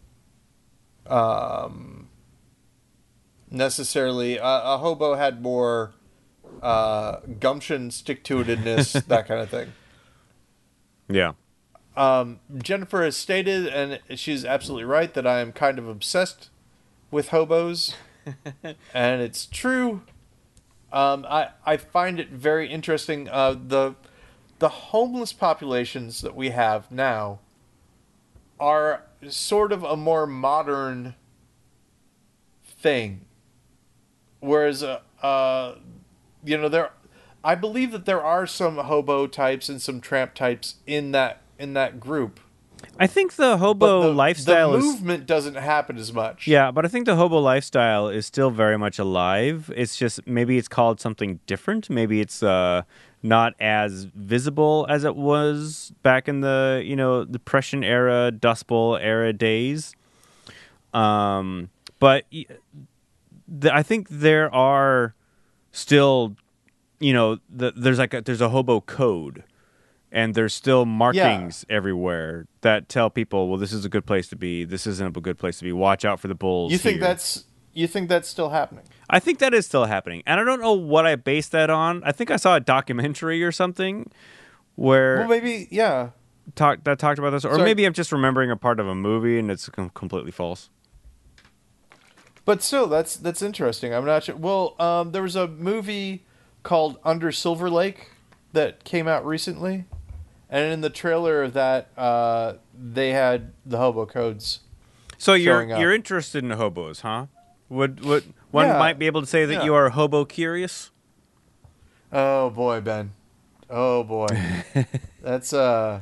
um, necessarily. Uh, a hobo had more uh, gumption, stick-to-itiveness, that kind of thing. Yeah. Um, Jennifer has stated, and she's absolutely right, that I am kind of obsessed with hobos, and it's true. Um, I I find it very interesting. Uh, the the homeless populations that we have now are sort of a more modern thing, whereas uh, uh you know there, I believe that there are some hobo types and some tramp types in that in that group. I think the hobo But the, lifestyle the is movement doesn't happen as much. Yeah, but I think the hobo lifestyle is still very much alive. It's just maybe it's called something different. Maybe it's uh, not as visible as it was back in the you know Depression era, Dust Bowl era days. Um, but y- the, I think there are still, you know, the, there's like a, there's a hobo code. And there's still markings yeah. everywhere that tell people, well, this is a good place to be. This isn't a good place to be. Watch out for the bulls. You think here. that's you think that's still happening? I think that is still happening, and I don't know what I based that on. I think I saw a documentary or something where well, maybe yeah, talk that talked about this, or Sorry. maybe I'm just remembering a part of a movie and it's com- completely false. But still, that's that's interesting. I'm not sure. Well, um, there was a movie called Under Silver Lake that came out recently. And in the trailer of that, uh, they had the hobo codes. So you're up. you're interested in hobos, huh? Would would one Yeah. might be able to say that Yeah. you are hobo curious? Oh boy, Ben. Oh boy. That's uh.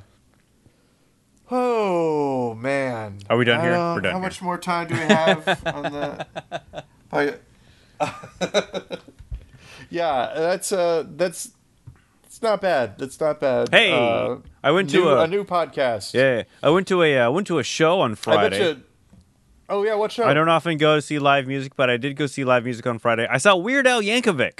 Oh man. Are we done I here? don't- We're done How here. much more time do we have on the? I- yeah, that's uh, that's. It's not bad. That's not bad. Hey, uh, I went to new, a- a new podcast. Yeah, I went to a uh, went to a show on I Friday. bet you. Oh yeah, what show? I don't often go to see live music, but I did go see live music on Friday. I saw Weird Al Yankovic.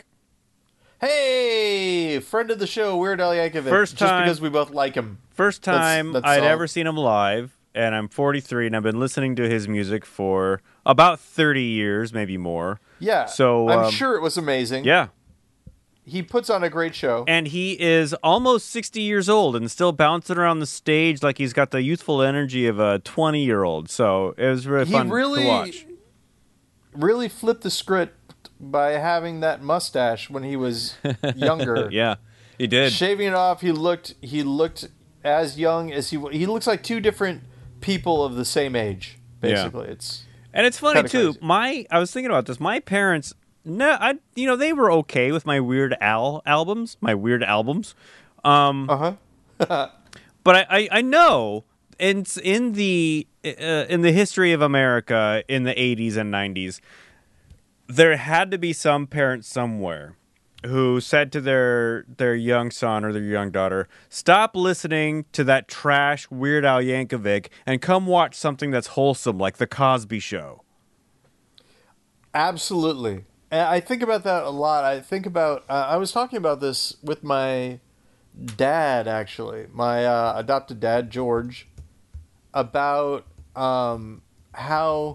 Hey, friend of the show, Weird Al Yankovic. First just time- because we both like him. First That's- time that's I'd all. ever seen him live, and I'm forty-three, and I've been listening to his music for about thirty years, maybe more. Yeah. So, I'm um, sure it was amazing. Yeah. He puts on a great show. And he is almost sixty years old and still bouncing around the stage like he's got the youthful energy of a twenty-year-old. So it was really He fun really- to watch. Really flipped the script by having that mustache when he was younger. Yeah, he did. Shaving it off, he looked he looked as young as he w- he looks like two different people of the same age. Basically, it's And it's funny Kinda too. crazy. My I was thinking about this. My parents, no, I you know they were okay with my Weird Al albums, my Weird albums. Um, uh huh. but I, I, I know in in the uh, in the history of America in the eighties and nineties, there had to be some parent somewhere who said to their their young son or their young daughter, "Stop listening to that trash Weird Al Yankovic and come watch something that's wholesome like The Cosby Show." Absolutely. And I think about that a lot. I think about uh, I was talking about this with my dad actually, my uh, adopted dad George, about um, how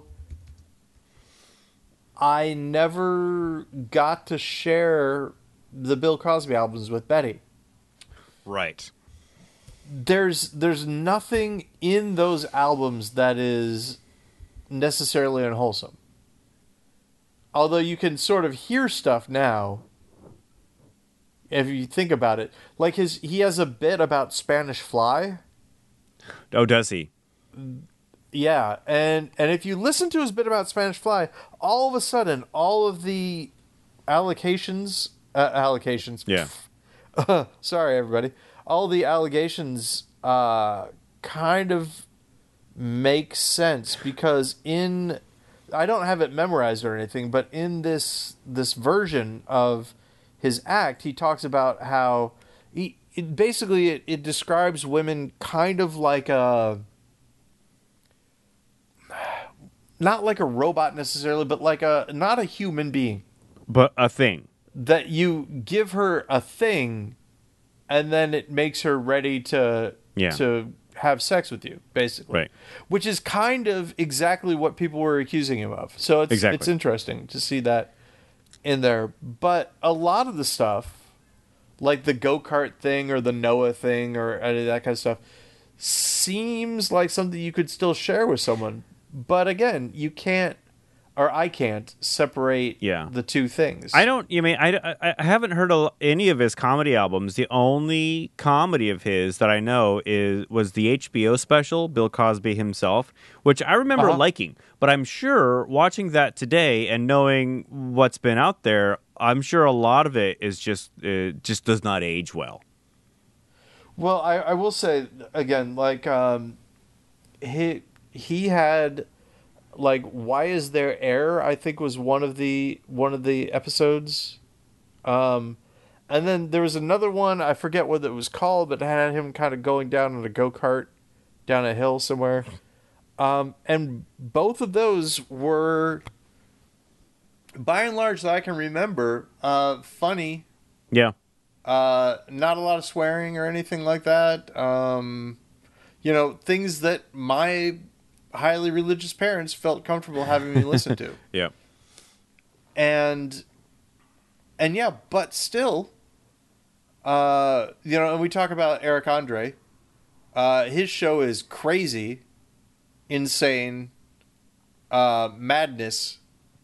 I never got to share the Bill Cosby albums with Betty. Right. There's there's nothing in those albums that is necessarily unwholesome. Although you can sort of hear stuff now, if you think about it. Like his, he has a bit about Spanish Fly. Oh, does he? Yeah, and and if you listen to his bit about Spanish Fly, all of a sudden, all of the allocations uh, allegations. Yeah. Sorry, everybody. All the allegations uh, kind of make sense because in I don't have it memorized or anything, but in this this version of his act, he talks about how he it, basically it, it describes women kind of like a not like a robot necessarily, but like a not a human being. But a thing. That you give her a thing, and then it makes her ready to Yeah. to have sex with you, basically. Right. Which is kind of exactly what people were accusing him of. So it's Exactly. it's interesting to see that in there. But a lot of the stuff, like the go-kart thing or the Noah thing or any of that kind of stuff, seems like something you could still share with someone. But again, you can't, or I can't, separate Yeah. the two things. I don't. You mean I, I, I haven't heard a, any of his comedy albums. The only comedy of his that I know is was the H B O special, Bill Cosby himself, which I remember Uh-huh. liking. But I'm sure watching that today and knowing what's been out there, I'm sure a lot of it is just uh, just does not age well. Well, I, I will say again, like um, he he had like why is there air? I think was one of the one of the episodes, um, and then there was another one I forget what it was called, but it had him kind of going down on a go kart down a hill somewhere, um, and both of those were, by and large, that I can remember, uh, funny. Yeah. Uh, not a lot of swearing or anything like that. Um, you know, things that my highly religious parents felt comfortable having me listen to. Yeah. And, and yeah, but still, uh, you know, and we talk about Eric Andre. Uh, his show is crazy, insane, uh, madness.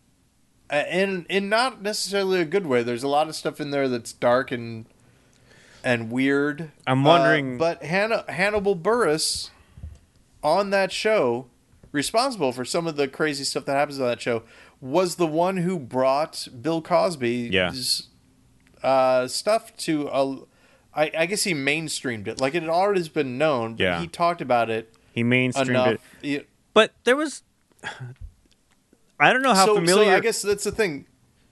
In in not necessarily a good way. There's a lot of stuff in there that's dark and and weird. I'm wondering- Uh, but Hanna, Hannibal Buress on that show, responsible for some of the crazy stuff that happens on that show, was the one who brought Bill Cosby's Yeah. uh, stuff to a. I, I guess he mainstreamed it. Like it had already been known, but Yeah. he talked about it He mainstreamed enough. it. It- But there was I don't know how so, familiar So I guess that's the thing.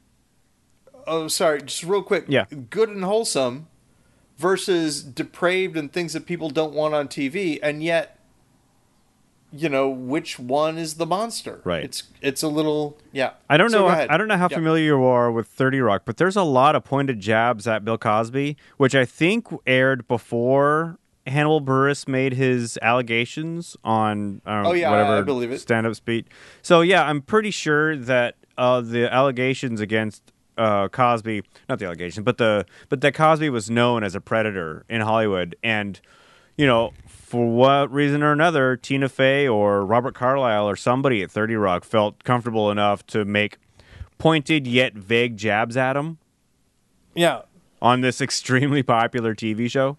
Oh, sorry, just real quick. Yeah. Good and wholesome versus depraved and things that people don't want on T V, and yet, you know, which one is the monster? Right. It's it's a little yeah. I don't So know. go ahead. I don't know how Yeah. familiar you are with thirty Rock, but there's a lot of pointed jabs at Bill Cosby, which I think aired before Hannibal Buress made his allegations on um, Oh, yeah, whatever I- I believe it. stand-up speech. So yeah, I'm pretty sure that uh, the allegations against uh, Cosby, not the allegation, but the but that Cosby was known as a predator in Hollywood, and you know, for what reason or another, Tina Fey or Robert Carlyle or somebody at thirty Rock felt comfortable enough to make pointed yet vague jabs at him Yeah. on this extremely popular T V show.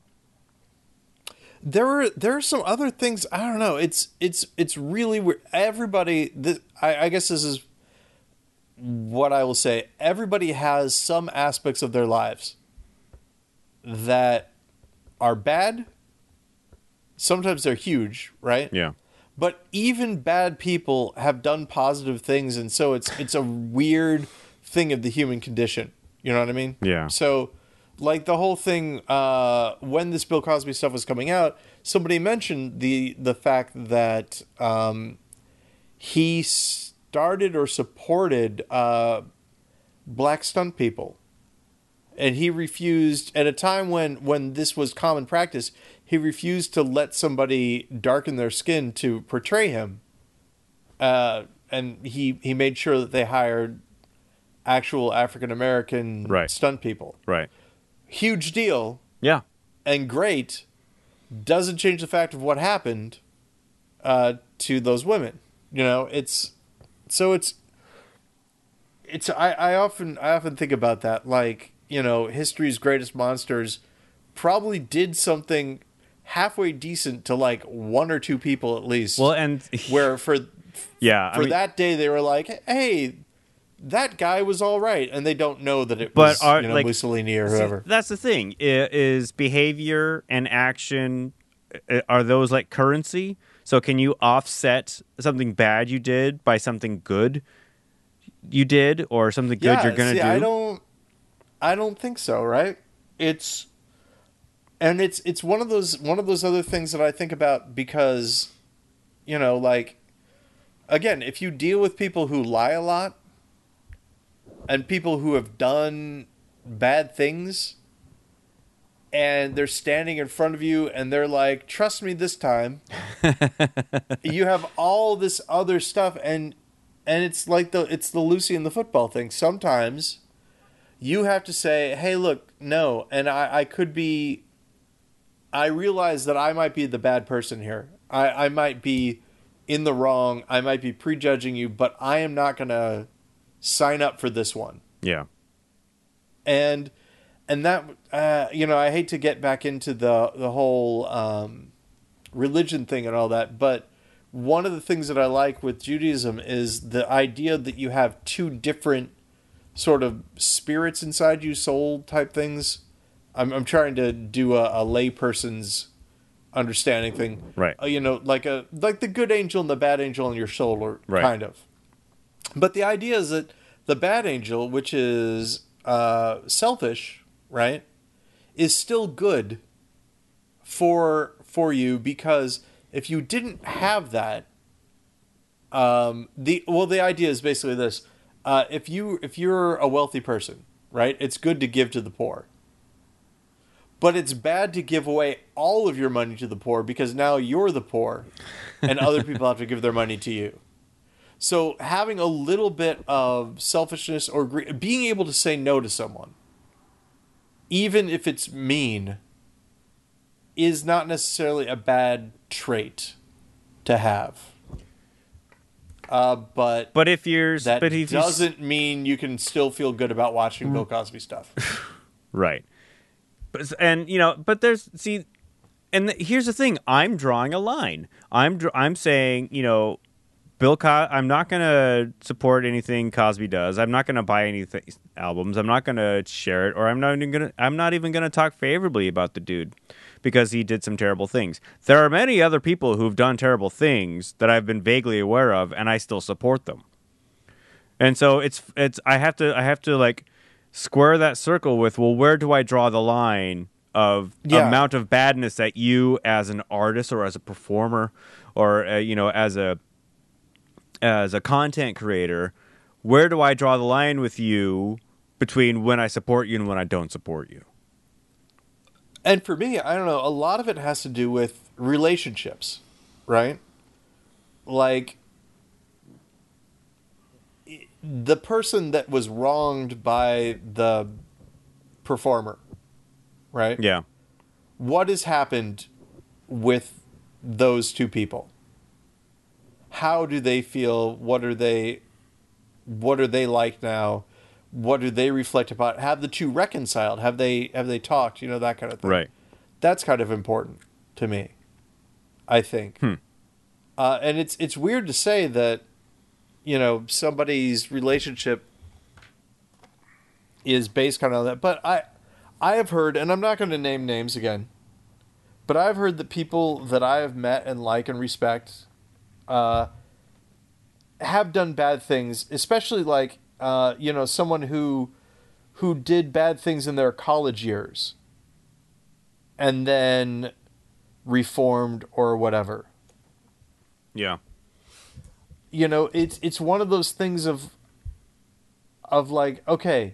There are there are some other things. I don't know. It's it's it's really weird. Everybody, th- I, I guess this is what I will say. Everybody has some aspects of their lives that are bad. Sometimes they're huge, right? Yeah. But even bad people have done positive things, and so it's it's a weird thing of the human condition. You know what I mean? Yeah. So, like the whole thing, uh, when this Bill Cosby stuff was coming out, somebody mentioned the the fact that um, he started or supported uh, black stunt people, and he refused at a time when when this was common practice. He refused to let somebody darken their skin to portray him, uh, and he he made sure that they hired actual African American Right. stunt people. Right. Huge deal Yeah. and great. Doesn't change the fact of what happened uh, to those women. You know, it's so it's it's I, I often I often think about that. Like, you know, history's greatest monsters probably did something halfway decent to like one or two people at least. Well, and where for yeah, I for mean, that day they were like, hey, that guy was all right, and they don't know that it But was are- you know like, Mussolini or See, whoever. that's the thing. I- Is behavior and action, uh, are those like currency? So can you offset something bad you did by something good you did, or something good yeah, you're gonna see, do? I don't, I don't think so. Right? It's, and it's it's one of those one of those other things that I think about because, you know, like, again, if you deal with people who lie a lot, and people who have done bad things, and they're standing in front of you and they're like, trust me this time. You have all this other stuff, and and it's like the it's the Lucy and the football thing. Sometimes you have to say, hey, look, no, and I, I could be I realize that I might be the bad person here. I, I might be in the wrong. I might be prejudging you, but I am not gonna sign up for this one. Yeah. And and that uh, you know, I hate to get back into the the whole um, religion thing and all that, but one of the things that I like with Judaism is the idea that you have two different sort of spirits inside you, soul type things. I'm I'm trying to do a, a layperson's understanding thing, Right. Uh, you know, like a like the good angel and the bad angel in your soul, or Right. kind of. But the idea is that the bad angel, which is uh, selfish, right, is still good for for you, because if you didn't have that, um, the well, the idea is basically this: uh, if you if you're a wealthy person, right, it's good to give to the poor. But it's bad to give away all of your money to the poor, because now you're the poor and other people have to give their money to you. So having a little bit of selfishness or gre- being able to say no to someone, even if it's mean, is not necessarily a bad trait to have. Uh, but But if you're, that but if you s- doesn't mean you can still feel good about watching Bill Cosby stuff. right. But and you know, but there's see, and the, here's the thing: I'm drawing a line. I'm dr- I'm saying, you know, Bill Co- I'm not going to support anything Cosby does. I'm not going to buy any th- albums. I'm not going to share it, or I'm not even going to I'm not even going to talk favorably about the dude because he did some terrible things. There are many other people who've done terrible things that I've been vaguely aware of, and I still support them. And so it's it's I have to I have to like square that circle with, well, where do I draw the line of Yeah. amount of badness that you as an artist or as a performer or uh, you know, as a as a content creator, where do I draw the line with you between when I support you and when I don't support you? And for me, I don't know, a lot of it has to do with relationships, right? Like, the person that was wronged by the performer, right? Yeah. What has happened with those two people? How do they feel? What are they what are they like now? What do they reflect upon? Have the two reconciled? Have they have they talked? You know, that kind of thing. Right. That's kind of important to me, I think. Hmm. Uh, and it's it's weird to say that, you know, somebody's relationship is based kind of on that. But I I have heard, and I'm not going to name names again, but I've heard that people that I have met and like and respect uh, have done bad things, especially like, uh, you know, someone who who did bad things in their college years and then reformed or whatever. Yeah. You know, it's it's one of those things of of like, okay,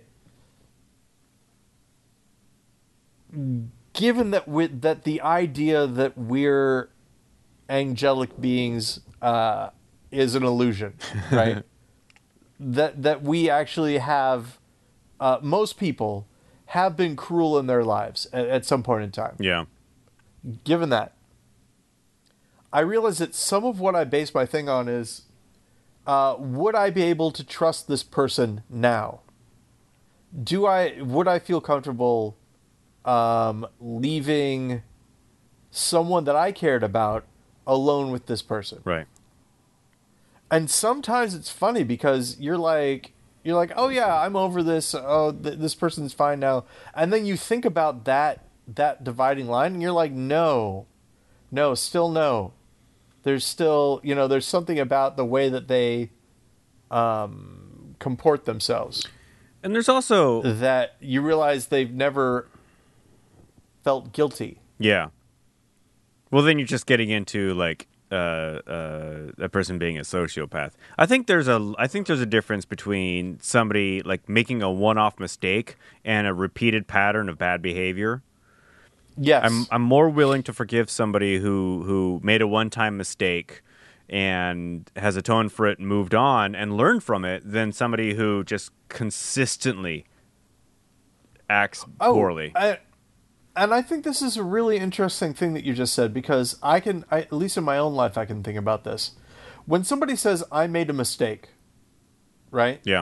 given that we that the idea that we're angelic beings uh, is an illusion, right? that that we actually have uh, most people have been cruel in their lives at, at some point in time. Yeah. Given that, I realize that some of what I base my thing on is, uh, would I be able to trust this person now? Do I would I feel comfortable um, leaving someone that I cared about alone with this person? Right. And sometimes it's funny because you're like, You're like, oh yeah, I'm over this. Oh, th- this person's fine now. And then you think about that that dividing line, and you're like, no, no, still no. There's still, you know, there's something about the way that they um, comport themselves And there's also that you realize they've never felt guilty. yeah. Well, then you're just getting into like uh, uh, a person being a sociopath. I think there's a I think there's a difference between somebody like making a one-off mistake and a repeated pattern of bad behavior. Yes. I'm I'm more willing to forgive somebody who who made a one-time mistake and has atoned for it and moved on and learned from it than somebody who just consistently acts poorly. I, and I think this is a really interesting thing that you just said, because I can, I, at least in my own life, I can think about this. When somebody says, I made a mistake, right? Yeah.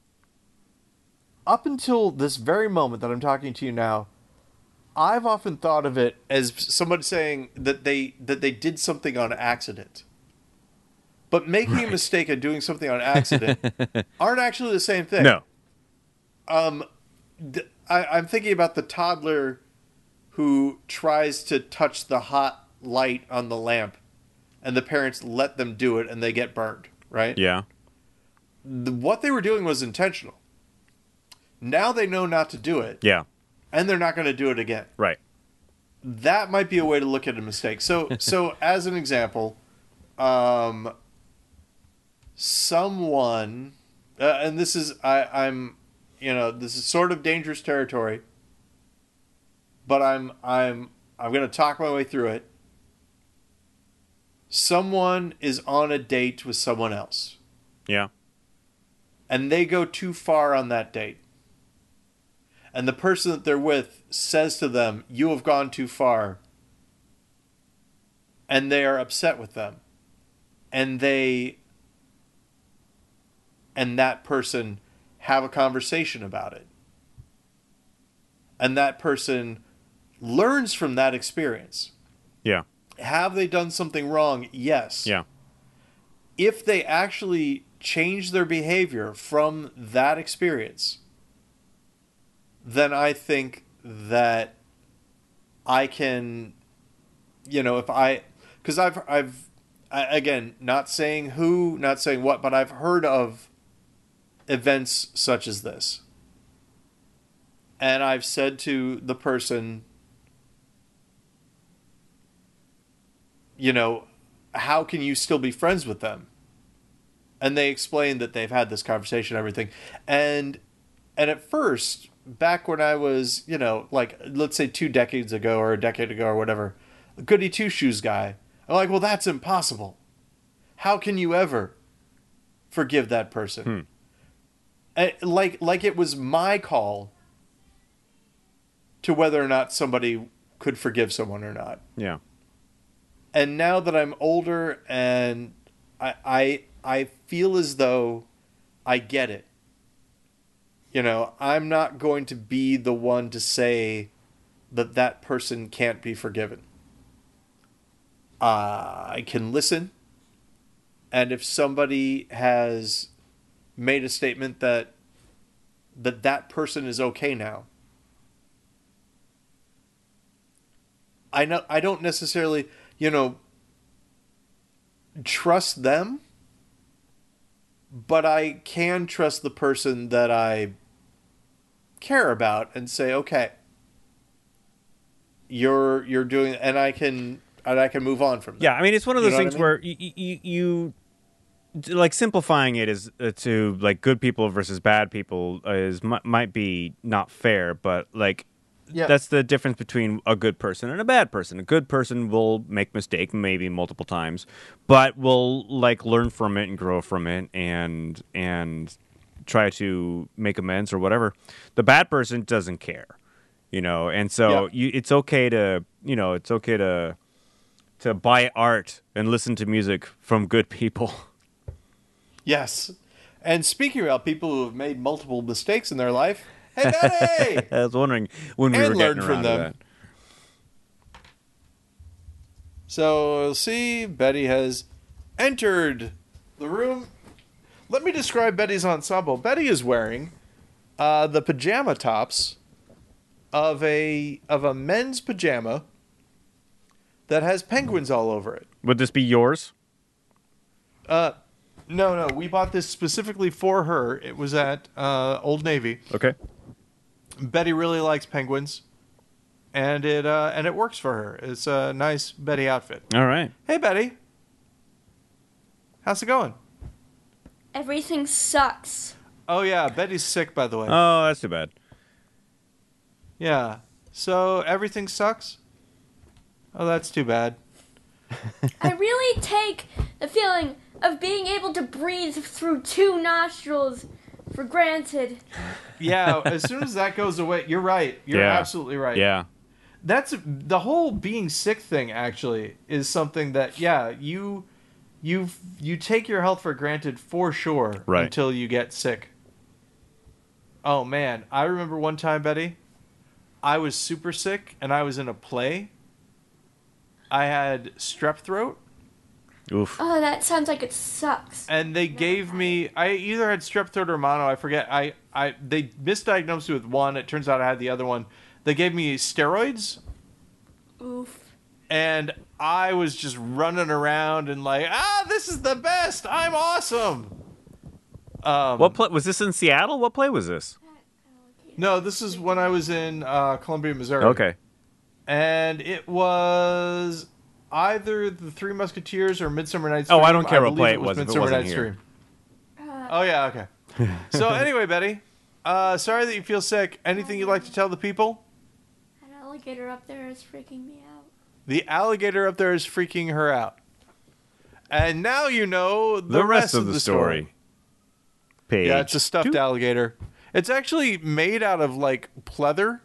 Up until this very moment that I'm talking to you now, I've often thought of it as somebody saying that they that they did something on accident. But making right. a mistake and doing something on accident aren't actually the same thing. No. Um, th- I, I'm thinking about the toddler who tries to touch the hot light on the lamp, and the parents let them do it, and they get burned, right? Yeah. The, what they were doing was intentional. Now they know not to do it. Yeah. And they're not going to do it again. Right. That might be a way to look at a mistake. So, so as an example, um, someone, uh, and this is, I, I'm, you know, this is sort of dangerous territory, but I'm, I'm, I'm going to talk my way through it. Someone is on a date with someone else. Yeah. And they go too far on that date. And the person that they're with says to them, you have gone too far. And they are upset with them. And they and that person have a conversation about it. And that person learns from that experience. Yeah. Have they done something wrong? Yes. Yeah. If they actually change their behavior from that experience, then I think that I can, you know, if I, because I've, I've, I, again, not saying who, not saying what, but I've heard of events such as this. And I've said to the person, you know, how can you still be friends with them? And they explain that they've had this conversation and everything. And, and at first, back when I was, you know, like, let's say two decades ago or a decade ago or whatever, a goody two-shoes guy, I'm like, well, that's impossible. How can you ever forgive that person? Hmm. And like, like it was my call to whether or not somebody could forgive someone or not. Yeah. And now that I'm older and I, I, I feel as though I get it. You know, I'm not going to be the one to say that that person can't be forgiven. Uh, I can listen. And if somebody has made a statement that that that person is okay now, I know I don't necessarily, you know, trust them, but I can trust the person that I care about and say, okay, you're you're doing, and I can and I can move on from that. Yeah, I mean, it's one of those You know things what I mean? where you, you, you like simplifying it is uh, to like good people versus bad people is mi- might be not fair, but like Yeah. that's the difference between a good person and a bad person. A good person will make mistake maybe multiple times, but will like learn from it and grow from it and and try to make amends or whatever. The bad person doesn't care, you know, and so Yeah. you, it's okay to you know it's okay to to buy art and listen to music from good people. Yes. And speaking about people who have made multiple mistakes in their life, hey, Betty! I was wondering when we And were learn getting from around to them. that. So, see, Betty has entered the room. let me describe Betty's ensemble. Betty is wearing uh, the pajama tops of a of a men's pajama that has penguins all over it. Would this be yours? Uh, no, no, we bought this specifically for her. It was at uh, Old Navy. Okay. Betty really likes penguins, and it uh, and it works for her. It's a nice Betty outfit. All right. Hey, Betty, how's it going? Everything sucks. Oh yeah, Betty's sick, by the way. Oh, that's too bad. Yeah. So everything sucks? Oh, that's too bad. I really take the feeling of being able to breathe through two nostrils for granted. Yeah, as soon as that goes away, you're right. You're Yeah. absolutely right. Yeah. That's the whole being sick thing actually is something that yeah, you you you take your health for granted for sure Right. until you get sick. Oh man, I remember one time, Betty, I was super sick and I was in a play. I had strep throat Oof. Oh, that sounds like it sucks. and they gave me I either had strep throat or mono, I forget. I I they misdiagnosed me with one. It turns out I had the other one. They gave me steroids. Oof. And I was just running around and like, ah, this is the best. I'm awesome. Um, What play was this in Seattle? What play was this? No, this is when I was in uh, Columbia, Missouri. Okay. And it was either The Three Musketeers or Midsummer Night's Oh, Dream. I don't care what believe play it was if it Midsummer wasn't Night's here. Dream. Uh, Oh, yeah, okay. So anyway, Betty, uh, sorry that you feel sick. Anything you'd like to tell the people? An alligator up there is freaking me out. The alligator up there is freaking her out. And now you know the, The, rest, of the story. Page. Yeah, it's a stuffed two. alligator. It's actually made out of like pleather.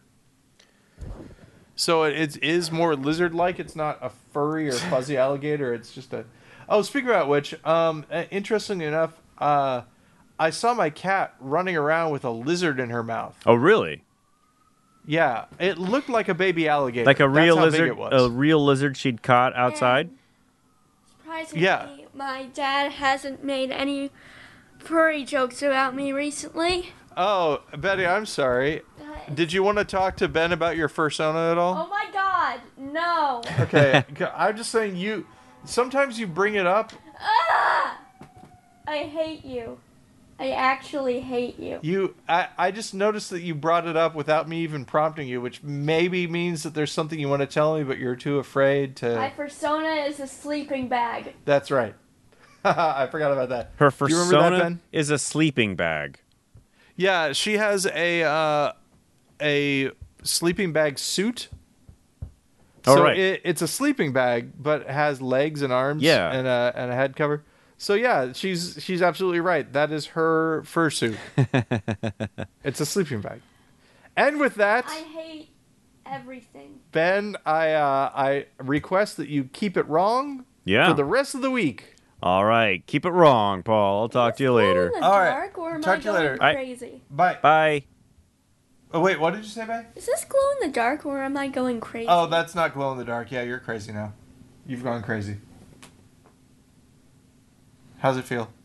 So it, it is more lizard-like. It's not a furry or fuzzy alligator. It's just a. Oh, speaking about which, um, uh, interestingly enough, uh, I saw my cat running around with a lizard in her mouth. Oh, really? Yeah, it looked like a baby alligator. Like a That's real how big lizard? it was. A real lizard she'd caught outside? And surprisingly, Yeah. my dad hasn't made any furry jokes about me recently. Oh, Betty, I'm sorry. Uh, Did you want to talk to Ben about your fursona at all? Oh my god, no. Okay, I'm just saying you. Sometimes you bring it up. Ah! I hate you. I actually hate you. You, I, I just noticed that you brought it up without me even prompting you, which maybe means that there's something you want to tell me, but you're too afraid to. My persona is a sleeping bag. That's right. I forgot about that. Her Do you remember that, persona Ben? is a sleeping bag. Yeah, she has a uh, a sleeping bag suit. Oh, So right. it, it's a sleeping bag, but it has legs and arms. Yeah. and a and a head cover. So yeah, she's she's absolutely right. That is her fursuit. It's a sleeping bag. And with that, I hate everything. Ben, I uh, I request that you keep it wrong Yeah. for the rest of the week. All right. Keep it wrong, Paul. I'll talk to you later. In the All right. dark, or am Talk I to you going later. I- crazy? Bye. Bye. Oh wait, what did you say, Ben? Is this glow in the dark, or am I going crazy? Oh, that's not glow in the dark. Yeah, you're crazy now. You've gone crazy. How's it feel?